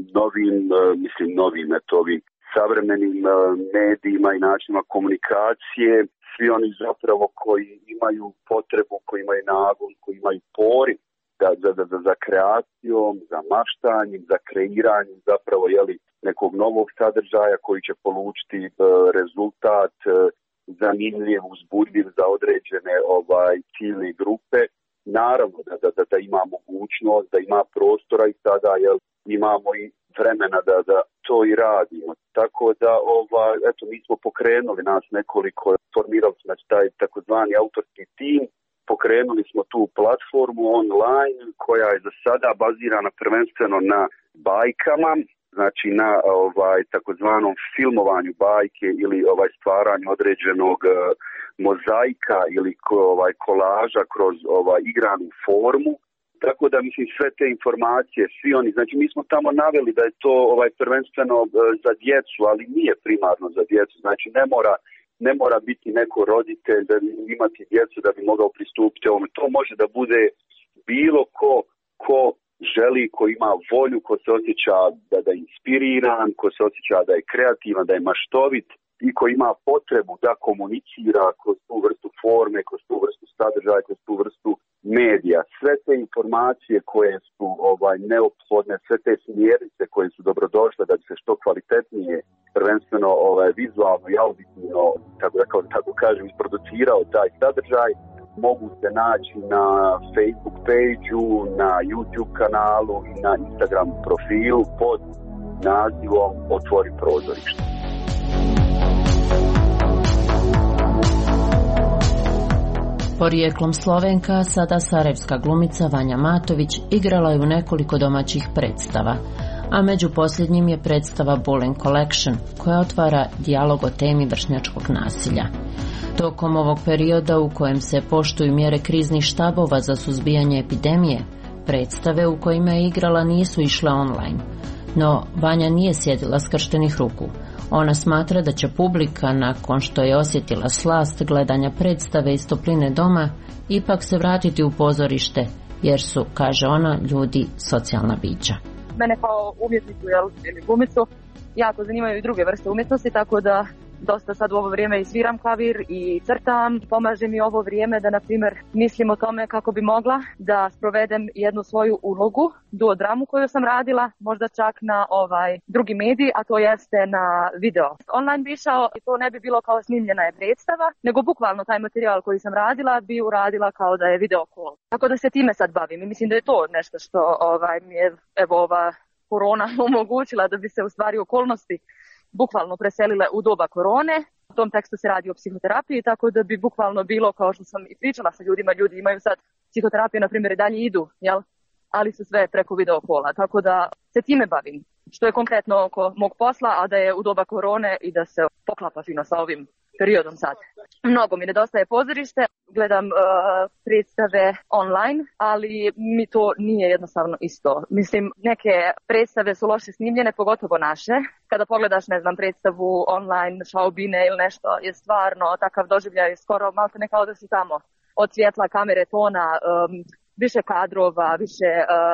novim savremenim medijima i načinima komunikacije, svi oni zapravo koji imaju potrebu, koji imaju nagon, koji imaju poriv za kreacijom, za maštanjem, za kreiranjem zapravo nekog novog sadržaja koji će polučiti rezultat zanimljiv, uzbudljiv za određene ciljne grupe. Naravno da ima mogućnost, da ima prostora i sada imamo i vremena da to i radimo. Tako da mi smo pokrenuli nas nekoliko, formirali smo taj takozvani autorski tim, pokrenuli smo tu platformu online koja je za sada bazirana prvenstveno na bajkama, znači na takozvanom filmovanju bajke ili stvaranju određenog mozaika ili kolaža kroz igranu formu. Tako da sve te informacije, svi oni, znači mi smo tamo naveli da je to prvenstveno za djecu, ali nije primarno za djecu, znači ne mora biti neko roditelj da imati djecu da bi mogao pristupiti ovome. To može da bude bilo ko želi, ko ima volju, ko se osjeća da je inspiriran, ko se osjeća da je kreativan, da je maštovit i ko ima potrebu da komunicira kroz tu vrstu forme, kroz tu vrstu sadržaja, kroz tu vrstu medija. Sve te informacije koje su neophodne, sve te smjernice koje su dobrodošle da bi se što kvalitetnije, prvenstveno vizualno i auditivno, tako kažem, isproducirao taj sadržaj, mogu se naći na Facebook page-u, na YouTube kanalu i na Instagram profilu pod nazivom Otvori prozorište. Porijeklom Slovenka, sada sarajevska glumica Vanja Matović igrala je u nekoliko domaćih predstava, a među posljednjim je predstava Bullen Collection, koja otvara dijalog o temi vršnjačkog nasilja. Tokom ovog perioda u kojem se poštuju mjere kriznih štabova za suzbijanje epidemije, predstave u kojima je igrala nisu išle online. No, Vanja nije sjedila skrštenih ruku. Ona smatra da će publika, nakon što je osjetila slast gledanja predstave iz topline doma, ipak se vratiti u pozorište, jer su, kaže ona, ljudi socijalna bića. Mene kao umjetnicu ili glumicu jako zanimaju i druge vrste umjetnosti, tako da dosta sad u ovo vrijeme i sviram klavir i crtam. Pomaže mi ovo vrijeme da, na primjer, mislim o tome kako bi mogla da sprovedem jednu svoju ulogu, duodramu koju sam radila, možda čak na drugi medij, a to jeste na video. Online bi išao i to ne bi bilo kao snimljena je predstava, nego bukvalno taj materijal koji sam radila bi uradila kao da je video call. Tako da se time sad bavim i mislim da je to nešto što mi je ova korona omogućila, da bi se u stvari okolnosti bukvalno preselile u doba korone. U tom tekstu se radi o psihoterapiji, tako da bi bukvalno bilo, kao što sam i pričala sa ljudima, ljudi imaju sad psihoterapije, na primjer, i dalje idu, jel? Ali su sve preko video kola, tako da se time bavim, što je konkretno oko mog posla, a da je u doba korone i da se poklapa fino sa ovim periodom sad. Mnogo mi nedostaje pozorište, gledam predstave online, ali mi to nije jednostavno isto. Mislim, neke predstave su loše snimljene, pogotovo naše. Kada pogledaš, ne znam, predstavu online, šaubine ili nešto, je stvarno takav doživljaj skoro malo ne kao da si tamo. Od svjetla, kamere, tona, više kadrova, više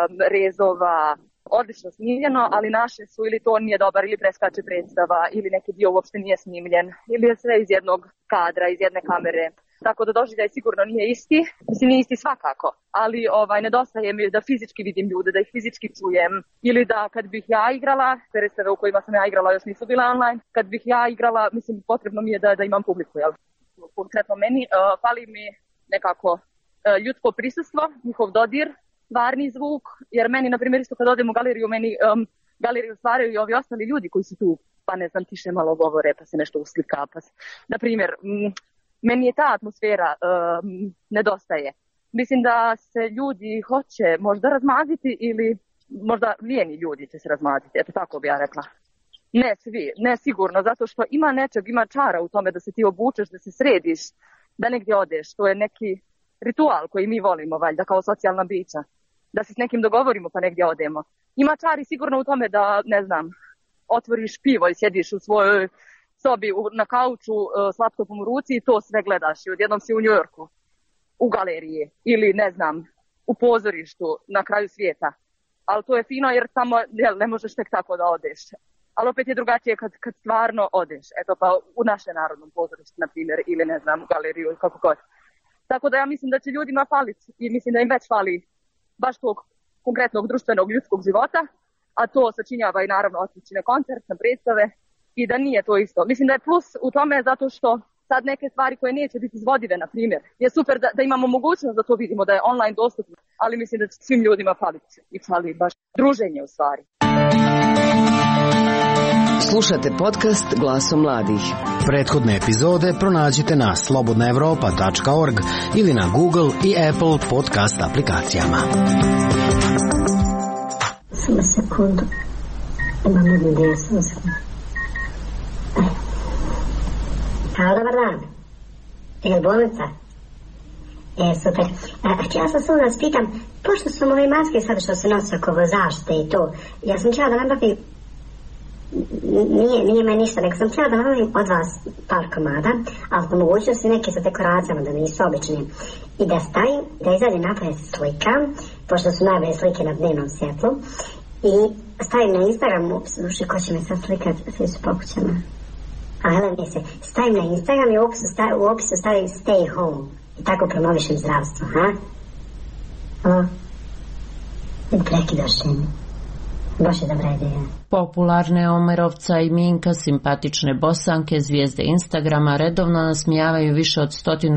rezova, odlično snimljeno, ali naše su ili to nije dobar, ili preskače predstava, ili neki dio uopšte nije snimljen, ili je sve iz jednog kadra, iz jedne kamere. Tako da doživljaj sigurno nije isti, mislim nije isti svakako, ali nedostaje mi da fizički vidim ljude, da ih fizički čujem, ili da kad bih ja igrala, predstave u kojima sam ja igrala još nisu bile online, kad bih ja igrala, mislim potrebno mi je da imam publiku, jel? Konkretno meni fali mi nekako ljudsko prisustvo, njihov dodir, stvarni zvuk, jer meni, na primjer, isto kad odem u galeriju, meni galeriju stvaraju i ovi ostali ljudi koji su tu, pa ne znam, tiše malo govore, pa se nešto uslika, pa se, na primjer, meni je ta atmosfera nedostaje. Mislim da se ljudi hoće možda razmaziti ili možda lijeni ljudi će se razmaziti, eto tako bi ja rekla. Ne svi, ne sigurno, zato što ima nečeg, ima čara u tome da se ti obučeš, da se središ, da negdje odeš, to je neki ritual koji mi volimo, valjda, kao socijalna bića. Da se s nekim dogovorimo pa negdje odemo. Ima čari sigurno u tome da, ne znam, otvoriš pivo i sjediš u svojoj sobi na kauču s laptopom u ruci i to sve gledaš i odjednom si u New Yorku, u galeriji ili, ne znam, u pozorištu na kraju svijeta. Ali to je fino jer tamo ne možeš tek tako da odeš. Ali opet je drugačije kad stvarno odeš. Eto pa u naše narodnom pozorištu, na primjer, ili ne znam, u galeriju ili kako god. Tako da ja mislim da će ljudima faliti i mislim da im već fali baš tog konkretnog društvenog ljudskog života, a to sačinjava i naravno otići na koncert, na predstave i da nije to isto. Mislim da je plus u tome zato što sad neke stvari koje neće biti izvodive, na primjer, je super da imamo mogućnost da to vidimo, da je online dostupno, ali mislim da će svim ljudima faliti i fali baš druženje u stvari. Slušate podcast Glasom mladih. Prethodne epizode pronađite na slobodnaevropa.org ili na Google i Apple podcast aplikacijama. Samo sekundu. Imam jednu ideju. Halo, dobar dan. Je li bolnica? Super. Htjela sam se u nas pitam, pošto su ove maske sad što se nose oko zaštite i to, ja sam htjela da nabavim, nije me ništa, nego sam htjela da nabavim od vas par komada, ali po mogućnosti neke sa dekoracijama, da nisu obične, i da stavim, da izađe napred slika, pošto su najbolje slike na dnevnom svjetlu, i stavim na Instagram, duši, ko će me sad slikat, svi su pokućama. Stavim na Instagram i u opisu stavim stay home. I tako promovišem zdravstvo, ha? Halo? Prekidaš mi. Baš je dobra ideja. Popularne Omerovca i Minka, simpatične Bosanke, zvijezde Instagrama, redovno nasmijavaju više od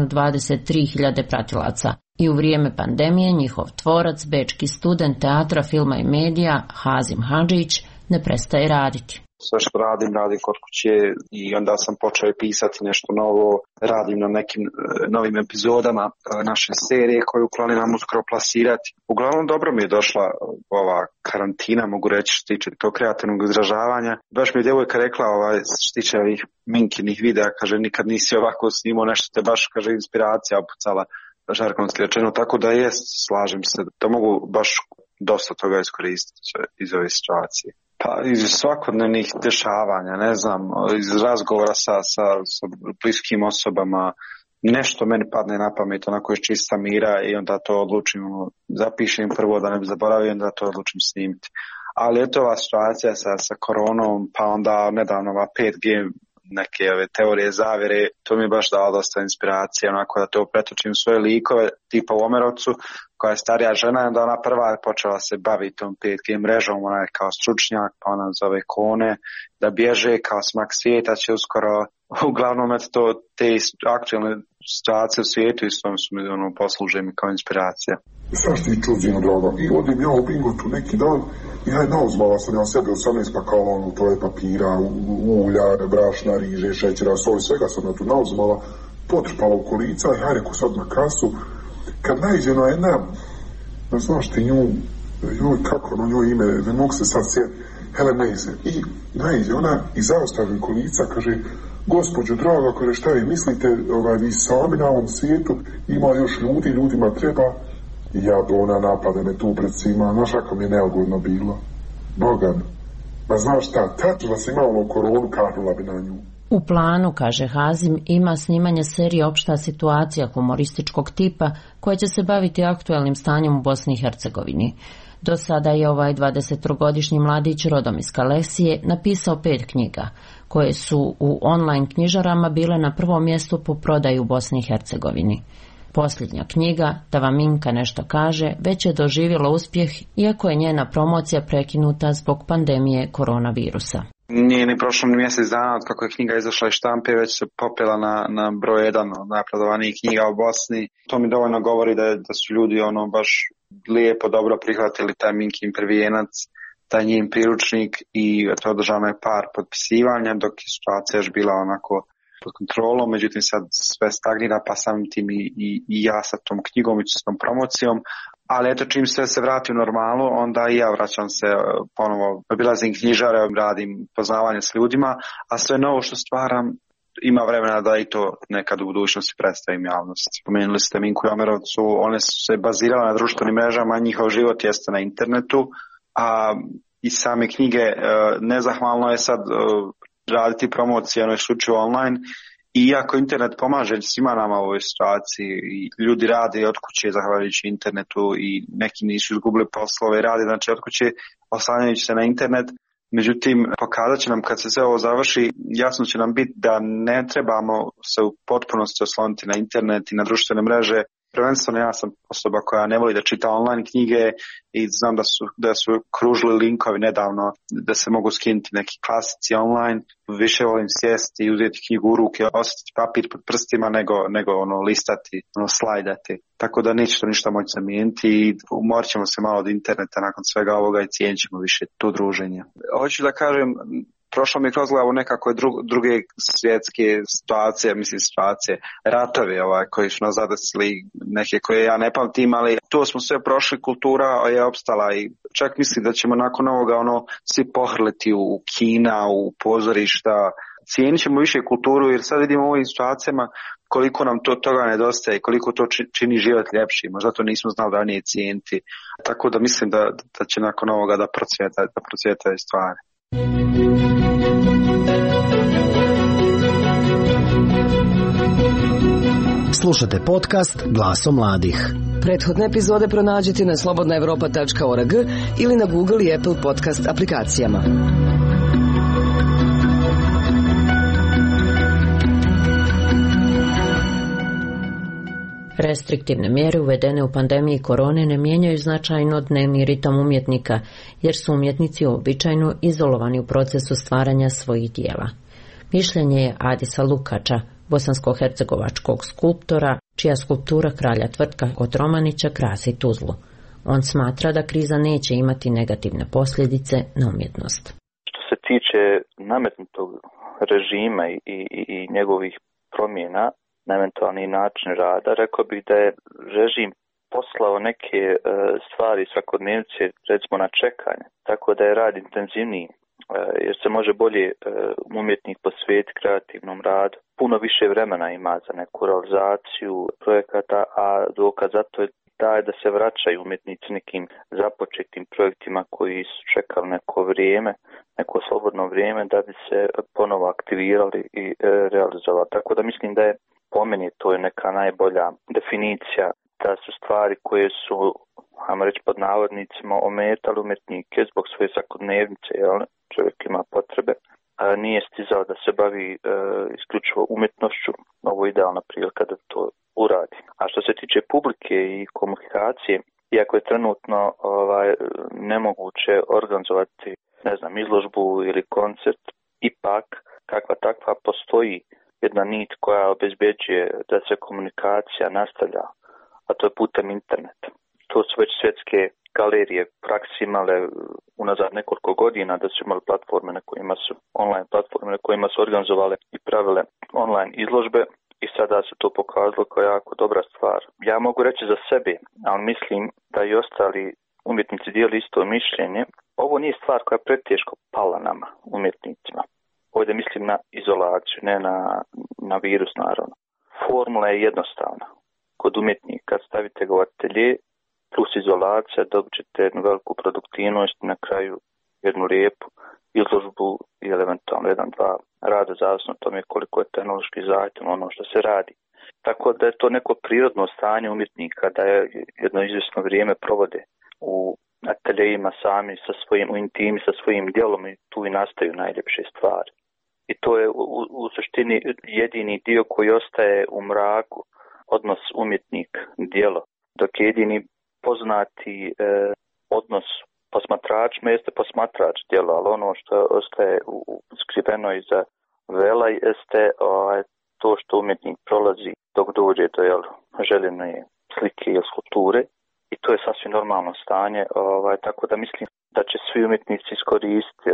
123.000 pratilaca. I u vrijeme pandemije njihov tvorac, bečki student teatra, filma i medija, Hazim Hadžić, ne prestaje raditi. Sve što radim kod kuće i onda sam počeo pisati nešto novo, radim na nekim novim epizodama naše serije koju planiram uskoro plasirati. Uglavnom dobro mi je došla ova karantina, mogu reći, što tiče tog kreativnog izražavanja. Baš mi je djevojka rekla, što tiče ovih Minkinih videa, kaže, nikad nisi ovako snimao nešto, te baš, kaže, inspiracija opucala, žargonski rečeno, tako da jest, slažem se, da mogu baš dosta toga iskoristiti iz ove situacije. Pa iz svakodnevnih dešavanja, ne znam, iz razgovora sa bliskim osobama, nešto meni padne na pamet, onako iz čista mira i onda to odlučim, zapišem prvo da ne bi zaboravio, onda to odlučim snimiti. Ali eto ova situacija sa koronom, pa onda nedavno 5G, neke ove teorije zavere, to mi je baš dalo dosta inspiracije, onako da to pretočim svoje likove, tipa u Omerovcu, koja je starija žena, onda ona prva je počela se baviti tom 5G mrežom, ona je kao stručnjak, pa ona zove Kone, da bježe kao smak svijeta će uskoro, uglavnom eto te aktualne situacije u svijetu isto su mi posluže mi kao inspiracija. Znaš ti čuđino, draga, i odim ja u Bingotu neki dan i nauzmala sam ja sebe 18 pakala toje papira, ulja, brašna, riže, šećera, soli, svega sam na tu nauzmala, potrpala u kolica i reku sad na kasu. Kad nađeno jedna, znaš ti nju, joj kako ono njoj ime, ne mogu se sad sjetiti, Heleneze, i nađe ona i zaustavi kolica, kaže, gospođo draga, kaže, šta vi mislite, vi sami na ovom svijetu, ima još ljudi, ljudima treba. I ja do ona napade me tu pred svima, znaš kako mi je neugodno bilo. Bogan, ma znaš šta, tačno sam imala koronu, karnula bi na nju. U planu, kaže Hazim, ima snimanje serije Opšta situacija humorističkog tipa koja će se baviti aktualnim stanjem u Bosni i Hercegovini. Do sada je ovaj 23-godišnji mladić rodom iz Kalesije napisao 5 knjiga, koje su u online knjižarama bile na prvom mjestu po prodaju u Bosni i Hercegovini. Posljednja knjiga, Da vam Minka nešto kaže, već je doživjela uspjeh, iako je njena promocija prekinuta zbog pandemije koronavirusa. Nije ni prošlo mjesec dana od kako je knjiga izašla iz štampe, već se popela na broj 1 od najprodovanijih knjiga u Bosni. To mi dovoljno govori da su ljudi baš lijepo, dobro prihvatili taj Minkin prvijenac, taj njen priručnik i održano je par potpisivanja, dok je situacija još bila onako pod kontrolom, međutim sad sve stagnira, pa samim tim i ja sa tom knjigom i s tom promocijom. Ali eto, čim sve se vrati u normalu, onda i ja vraćam se ponovo, obilazim knjižare, radim poznavanje s ljudima, a sve novo što stvaram ima vremena da i to nekad u budućnosti predstavim javnosti. Spomenuli ste Minku i Omerovcu, one su se bazirale na društvenim mrežama, njihov život jeste na internetu, a i same knjige nezahvalno je sad raditi promocije isključivo online. Iako internet pomaže svima nama u ovoj situaciji i ljudi rade od kuće zahvaljujući internetu i neki nisu izgubili poslove, rade znači od kuće oslanjajući se na internet. Međutim, pokazat će nam kad se sve ovo završi, jasno će nam biti da ne trebamo se u potpunosti osloniti na internet i na društvene mreže. Prvenstveno ja sam osoba koja ne voli da čita online knjige i znam da su kružili linkovi nedavno da se mogu skinuti neki klasici online. Više volim sjesti i uzeti knjigu u ruke, osjetiti papir pod prstima nego listati, slajdati. Tako da neće to ništa moći zamijeniti i umorit ćemo se malo od interneta nakon svega ovoga i cijenit ćemo više to druženje. Hoću da kažem, prošlo mi je kroz glavu nekako druge svjetske situacije, ratovi koji su nas zadesili, neke koje ja ne pamtim, ali to smo sve prošli, kultura je opstala i čak mislim da ćemo nakon ovoga svi pohrliti u kina, u pozorišta, cijenit ćemo više kulturu jer sad vidimo u ovim situacijama koliko nam toga nedostaje, koliko to čini život ljepši, možda to nismo znali ranije cijeniti, tako da mislim da će nakon ovoga da procvjetaju stvari. Slušate podcast Glaso mladih. Prethodne epizode pronađite na slobodnaevropa.org ili na Google i Apple podcast aplikacijama. Restriktivne mjere uvedene u pandemiji korone ne mijenjaju značajno dnevni ritam umjetnika, jer su umjetnici običajno izolovani u procesu stvaranja svojih dijela. Mišljenje je Adisa Lukača, bosansko-hercegovačkog skulptora, čija skulptura Kralja Tvrtka Kotromanića krasi Tuzlu. On smatra da kriza neće imati negativne posljedice na umjetnost. Što se tiče nametnutog režima i njegovih promjena na eventualni način rada, rekao bih da je režim poslao neke stvari svakodnevnice, recimo na čekanje, tako da je rad intenzivniji, jer se može bolje umjetnik posvetiti kreativnom radu. Puno više vremena ima za neku realizaciju projekata, a dokaz za to je taj da se vraćaju umjetnici nekim započetim projektima koji su čekali neko vrijeme, neko slobodno vrijeme da bi se ponovo aktivirali i realizovali. Tako da mislim da je po meni to je neka najbolja definicija da su stvari koje su, ajmo reći pod navodnicima, ometali umjetnike zbog svoje svakodnevnice, jel? Čovjek ima potrebe, nije stizao da se bavi isključivo umjetnošću, ovo je idealna prilika da to uradi. A što se tiče publike i komunikacije, iako je trenutno nemoguće organizovati, izložbu ili koncert, ipak kakva takva postoji jedna nit koja obezbeđuje da se komunikacija nastavlja, a to je putem interneta. To su već svjetske galerije praksi imale unazad nekoliko godina, da su imali platforme na kojima su online platforme na kojima su organizovale i pravile online izložbe i sada se to pokazalo kao jako dobra stvar. Ja mogu reći za sebe, ali mislim da i ostali umjetnici dijeli isto mišljenje. Ovo nije stvar koja je preteško pala nama, umjetnicima. Ovdje mislim na izolaciju, ne na virus naravno. Formula je jednostavna. Kod umjetnika stavite ga u atelje plus izolacija, dobit ćete jednu veliku produktivnost i na kraju jednu lijepu izložbu ili eventualno 1-2 rada, zavisno o tome koliko je tehnološki zahtjev ono što se radi. Tako da je to neko prirodno stanje umjetnika, da je jedno izvjesno vrijeme provode u ateljejima sami sa svojim, u intimi sa svojim djelom i tu i nastaju najljepše stvari. I to je u suštini jedini dio koji ostaje u mraku, odnos umjetnik-djelo, dok je jedini poznati odnos posmatračima jeste posmatrač djela, ali ono što ostaje skriveno iza vela jeste to što umjetnik prolazi dok dođe do željene slike ili skulpture i to je sasvim normalno stanje, tako da mislim da će svi umjetnici iskoristiti,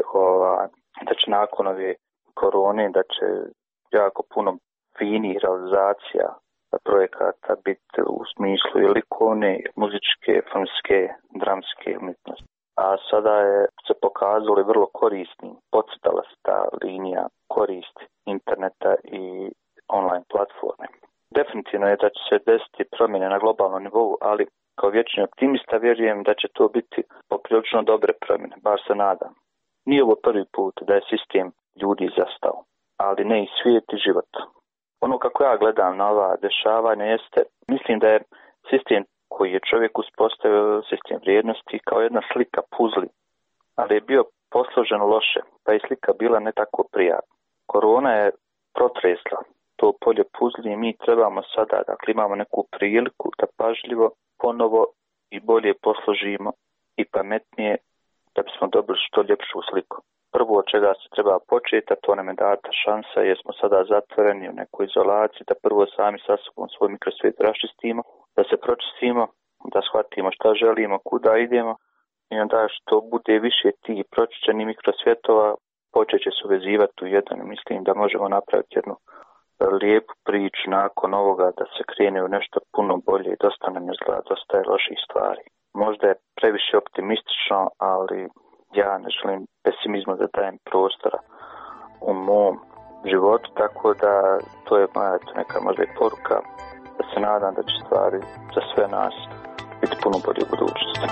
da će nakon ove korone, da će jako puno finijih realizacija projekata biti u smislu i likovne, muzičke, filmske, dramske umjetnosti. A sada je se pokazalo vrlo korisnim, podcrtala se ta linija koristi interneta i online platforme. Definitivno je da će se desiti promjene na globalnom nivou, ali kao vječni optimista vjerujem da će to biti poprilično dobre promjene, bar se nadam. Nije ovo prvi put da je sistem ljudi zastao, ali ne i svijet i život. Ono kako ja gledam na ova dešavanja jeste, mislim da je sistem koji je čovjek uspostavio, sistem vrijednosti, kao jedna slika puzli, ali je bio posložen loše, pa je slika bila ne tako prijatna. Korona je protresla to polje puzli i mi trebamo sada, dakle imamo neku priliku da pažljivo ponovo i bolje posložimo i pametnije da bismo dobili što ljepšu sliku. Prvo od čega se treba početi, a to nam je data šansa jer smo sada zatvoreni u nekoj izolaciji, da prvo sami sa sobom svoj mikrosvijet raščistimo, da se pročistimo, da shvatimo šta želimo, kuda idemo i onda što bude više tih pročišćenih mikrosvjetova počet će se uvezivati u jedan. Mislim da možemo napraviti jednu lijepu priču nakon ovoga da se krene u nešto puno bolje i dosta nam izgleda, dosta je loših stvari. Možda je previše optimistično, ali ja ne želim pesimizmu da dajem prostora u mom životu, tako da to je neka možda i poruka da se nadam da će stvari za sve nas biti puno bolje u budućnosti.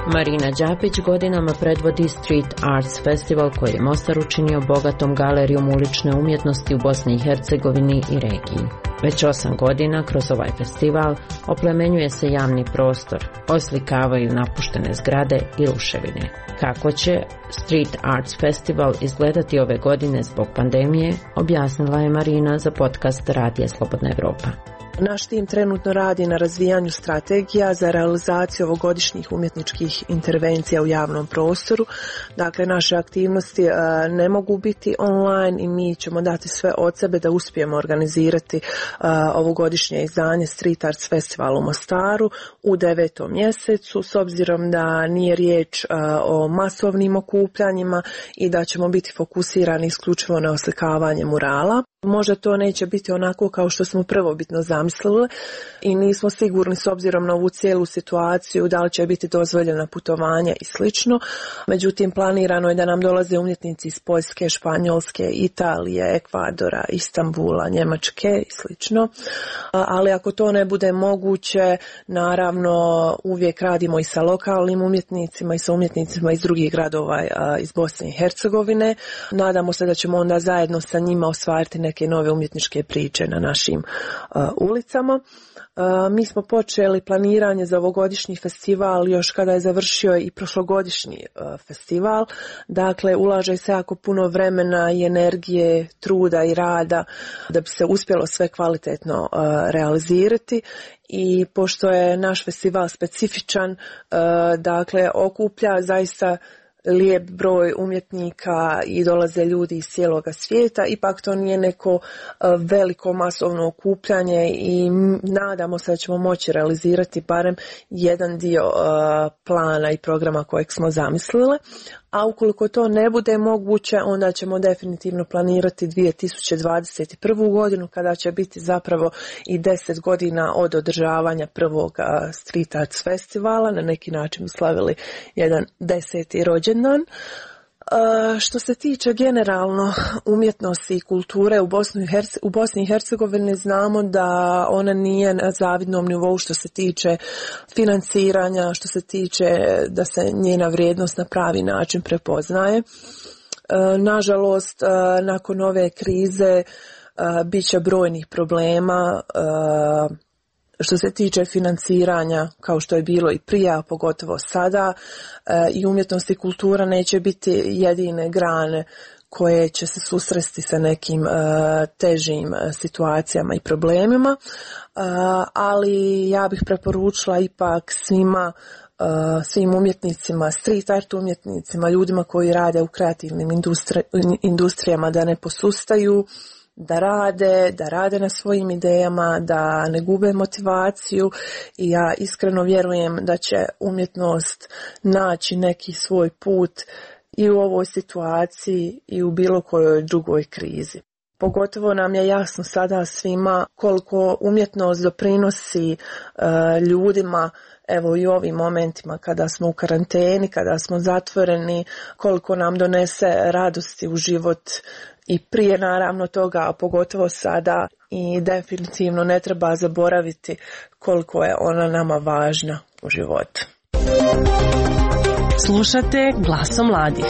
Marina Đapić godinama predvodi Street Arts Festival koji je Mostar učinio bogatom galerijom ulične umjetnosti u Bosni i Hercegovini i regiji. Već 8 godina kroz ovaj festival oplemenjuje se javni prostor, oslikavaju napuštene zgrade i ruševine. Kako će Street Arts Festival izgledati ove godine zbog pandemije, objasnila je Marina za podcast Radija Slobodna Evropa. Naš tim trenutno radi na razvijanju strategija za realizaciju ovogodišnjih umjetničkih intervencija u javnom prostoru. Dakle, naše aktivnosti ne mogu biti online i mi ćemo dati sve od sebe da uspijemo organizirati ovogodišnje izdanje Street Arts Festival u Mostaru u 9. mjesecu, s obzirom da nije riječ o masovnim okupljanjima i da ćemo biti fokusirani isključivo na oslikavanje murala. Možda to neće biti onako kao što smo prvobitno zamislili i nismo sigurni s obzirom na ovu cijelu situaciju da li će biti dozvoljena putovanja i slično. Međutim, planirano je da nam dolaze umjetnici iz Poljske, Španjolske, Italije, Ekvadora, Istanbula, Njemačke i slično. Ali ako to ne bude moguće, naravno uvijek radimo i sa lokalnim umjetnicima i sa umjetnicima iz drugih gradova iz Bosne i Hercegovine. Nadamo se da ćemo onda zajedno sa njima ostvariti neke nove umjetničke priče na našim ulicama. Mi smo počeli planiranje za ovogodišnji festival još kada je završio i prošlogodišnji festival. Dakle, ulaže se jako puno vremena i energije, truda i rada da bi se uspjelo sve kvalitetno realizirati. I pošto je naš festival specifičan, dakle, okuplja zaista lijep broj umjetnika i dolaze ljudi iz cijeloga svijeta, ipak to nije neko veliko masovno okupljanje i nadamo se da ćemo moći realizirati barem jedan dio plana i programa kojeg smo zamislili. A ukoliko to ne bude moguće, onda ćemo definitivno planirati 2021. godinu kada će biti zapravo i 10 godina od održavanja prvog Street Arts Festivala. Na neki način slavili jedan 10. rođendan. Što se tiče generalno umjetnosti i kulture u Bosni i Hercegovini, znamo da ona nije na zavidnom nivou što se tiče financiranja, što se tiče da se njena vrijednost na pravi način prepoznaje. Nažalost, nakon ove krize bit će brojnih problema što se tiče financiranja, kao što je bilo i prije, a pogotovo sada, i umjetnost i kultura neće biti jedine grane koje će se susresti sa nekim težim situacijama i problemima, ali ja bih preporučila ipak svim umjetnicima, street art umjetnicima, ljudima koji rade u kreativnim industrijama da ne posustaju, da rade na svojim idejama, da ne gube motivaciju i ja iskreno vjerujem da će umjetnost naći neki svoj put i u ovoj situaciji i u bilo kojoj drugoj krizi. Pogotovo nam je jasno sada svima koliko umjetnost doprinosi ljudima, evo i u ovim momentima kada smo u karanteni, kada smo zatvoreni, koliko nam donese radosti u život i prije naravno toga, a pogotovo sada, i definitivno ne treba zaboraviti koliko je ona nama važna u životu. Slušate Glasom mladih.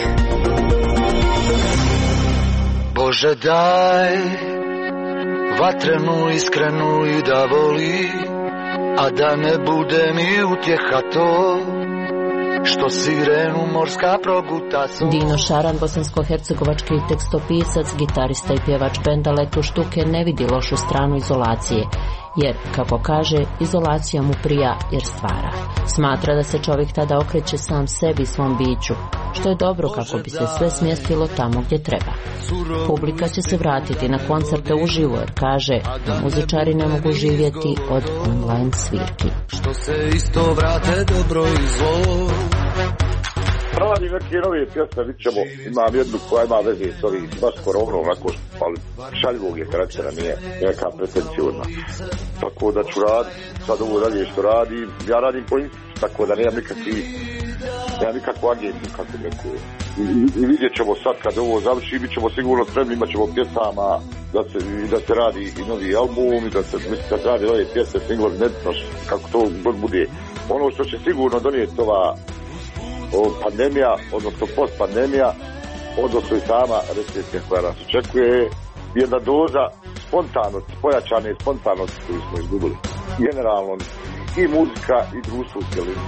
Bože daj vatrenu iskrenu i da voli, a da ne bude mi utjeha to što sirenu morska proguta. Dino Šaran, bosansko-hercegovački tekstopisac, gitarista i pjevač benda Letu Štuke, ne vidi lošu stranu izolacije, jer, kako kaže, izolacija mu prija jer stvara. Smatra da se čovjek tada okreće sam sebi i svom biću, što je dobro kako bi se sve smjestilo tamo gdje treba. Publika će se vratiti na koncerte uživo jer kaže da muzičari ne mogu živjeti od online svirki. Što se isto vrate dobro i zlo. Radim neke nove pjesme, vidit ćemo, imam jednu koja ima veze s ovim, baš koronom, onako, ali šaljivog je karaktera, nije neka pretencijona. Tako da ću raditi, sad ovo dalje što radim, ja radim po Instagramu, tako da nemam nikakvu agentu, kako neku. I vidjet ćemo sad kad ovo završi, bit ćemo sigurno spremni, imat ćemo pjesama, da se radi i novi album, i da se radi nove pjesme, singlovi, nebitno kako to god bude. Ono što će sigurno donijeti ova pandemija, odnosno postpandemija, odnosno i sama recesija koja nas očekuje, jedna doza spontanosti, pojačane spontanosti koju smo izgubili. Generalno i muzika i društvo u cjelini.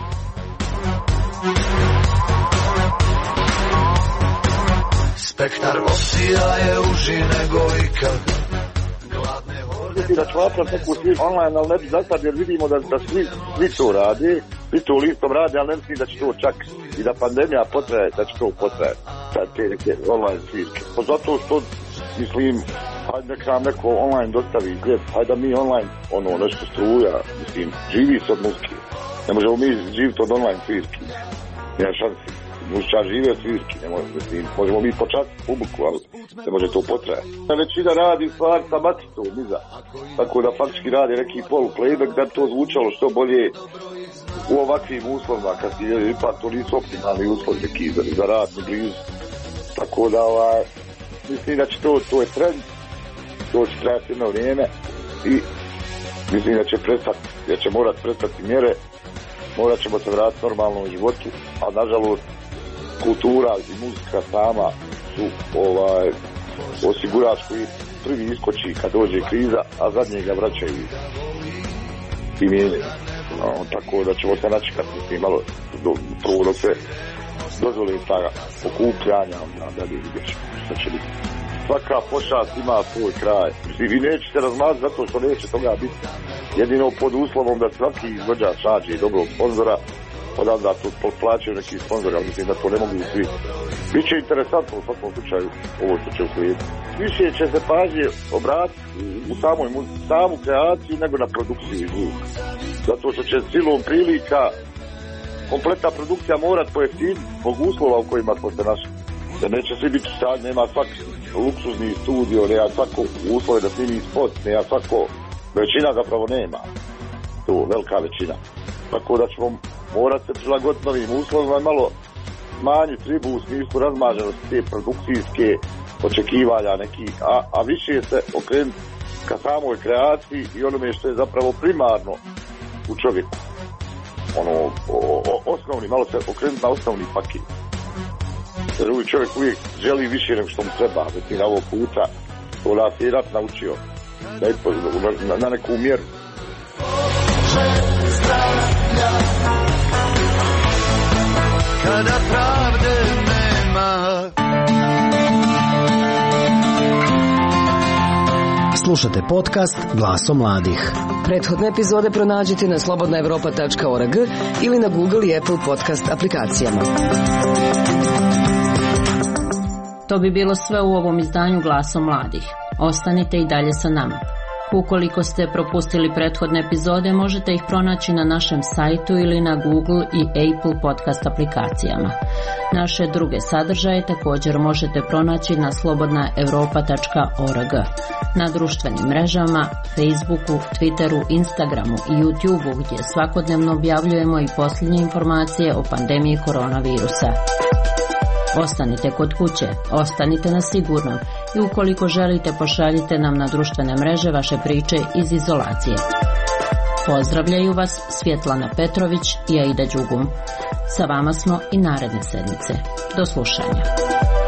Spektar opcija je uži nego ikad. Mislim da ću vratiti neku svi online, ali ne bi za sad, jer vidimo da svi to radi, svi to listom radi, ali ne mislim da će to čak i da pandemija potraje, da će to potraje, te neke online svirke. Pa zato što, mislim, hajde nek nam neko online dostavi gdje, hajde da mi online, nešto struja, mislim, živi se od muzike. Ne možemo mi živiti od online svirki, nema šansi. Muzičar žive od svirki, možemo mi počasti publiku, ali ne može to potrajati. Većina radi stvar sa maticom iza, tako da faktički radi neki polu-playback da bi to zvučalo što bolje u ovakvim uslovima, kad ipak to nisu optimalni uslovi neki za rad ni blizu. Tako da mislim da će to je trend, to će trajati jedno vrijeme i mislim da će prestati, jer će morati prestati mjere, morat ćemo se vratiti normalno u životu, a nažalost kultura i muzika sama su osigurač koji prvi iskoči kad dođe kriza, a zadnje ga vraćaju i mijenjaju. Tako da ćemo se načekati malo prvo dok se dozvoli ta okupljanja, da bi vidjet šta će biti. Svaka pošast ima svoj kraj. Vi nećete razmazati zato što neće toga biti. Jedino pod uslovom da svaki izvođač nađe dobrog sponzora, odavda tu plaćaju neki sponzori, ali mislim da to ne mogu svi. Biće interesantno u svakom slučaju ovo što će uslijediti. Više će se pažnje obratiti u samu kreaciju nego na produkciju i zvuk. Zato što će silom prilika kompletna produkcija morat pojeftiniti zbog uslova u kojima smo se našli. Da neće svi biti stavljeni, nema svaki luksuzni studio, nema svako uslove da snimi spot, nema svako, većina zapravo nema. To velika većina. Tako da ćemo morati se prilagoditi novim uslovima i malo smanjiti ribu u smislu razmaženosti te produkcijske očekivanja nekih, a više se okrenuti ka samoj kreaciji i onome što je zapravo primarno u čovjeku. Osnovni, malo se okrenuti na osnovni paket. Jer uvijek čovjek uvijek želi više nego što mu treba, znači na ovog puta to nas je rat naučio na neku mjeru. Kada pravde nema. Slušate podcast Glasom mladih. Prethodne epizode pronađite na slobodnaevropa.org ili na Google i Apple podcast aplikacijama. To bi bilo sve u ovom izdanju Glasom mladih. Ostanite i dalje sa nama. Ukoliko ste propustili prethodne epizode, možete ih pronaći na našem sajtu ili na Google i Apple podcast aplikacijama. Naše druge sadržaje također možete pronaći na slobodnaevropa.org. Na društvenim mrežama, Facebooku, Twitteru, Instagramu i YouTubeu gdje svakodnevno objavljujemo i posljednje informacije o pandemiji koronavirusa. Ostanite kod kuće, ostanite na sigurnom i ukoliko želite pošaljite nam na društvene mreže vaše priče iz izolacije. Pozdravljaju vas Svjetlana Petrović i Aida Đugum. Sa vama smo i naredne sedmice. Do slušanja.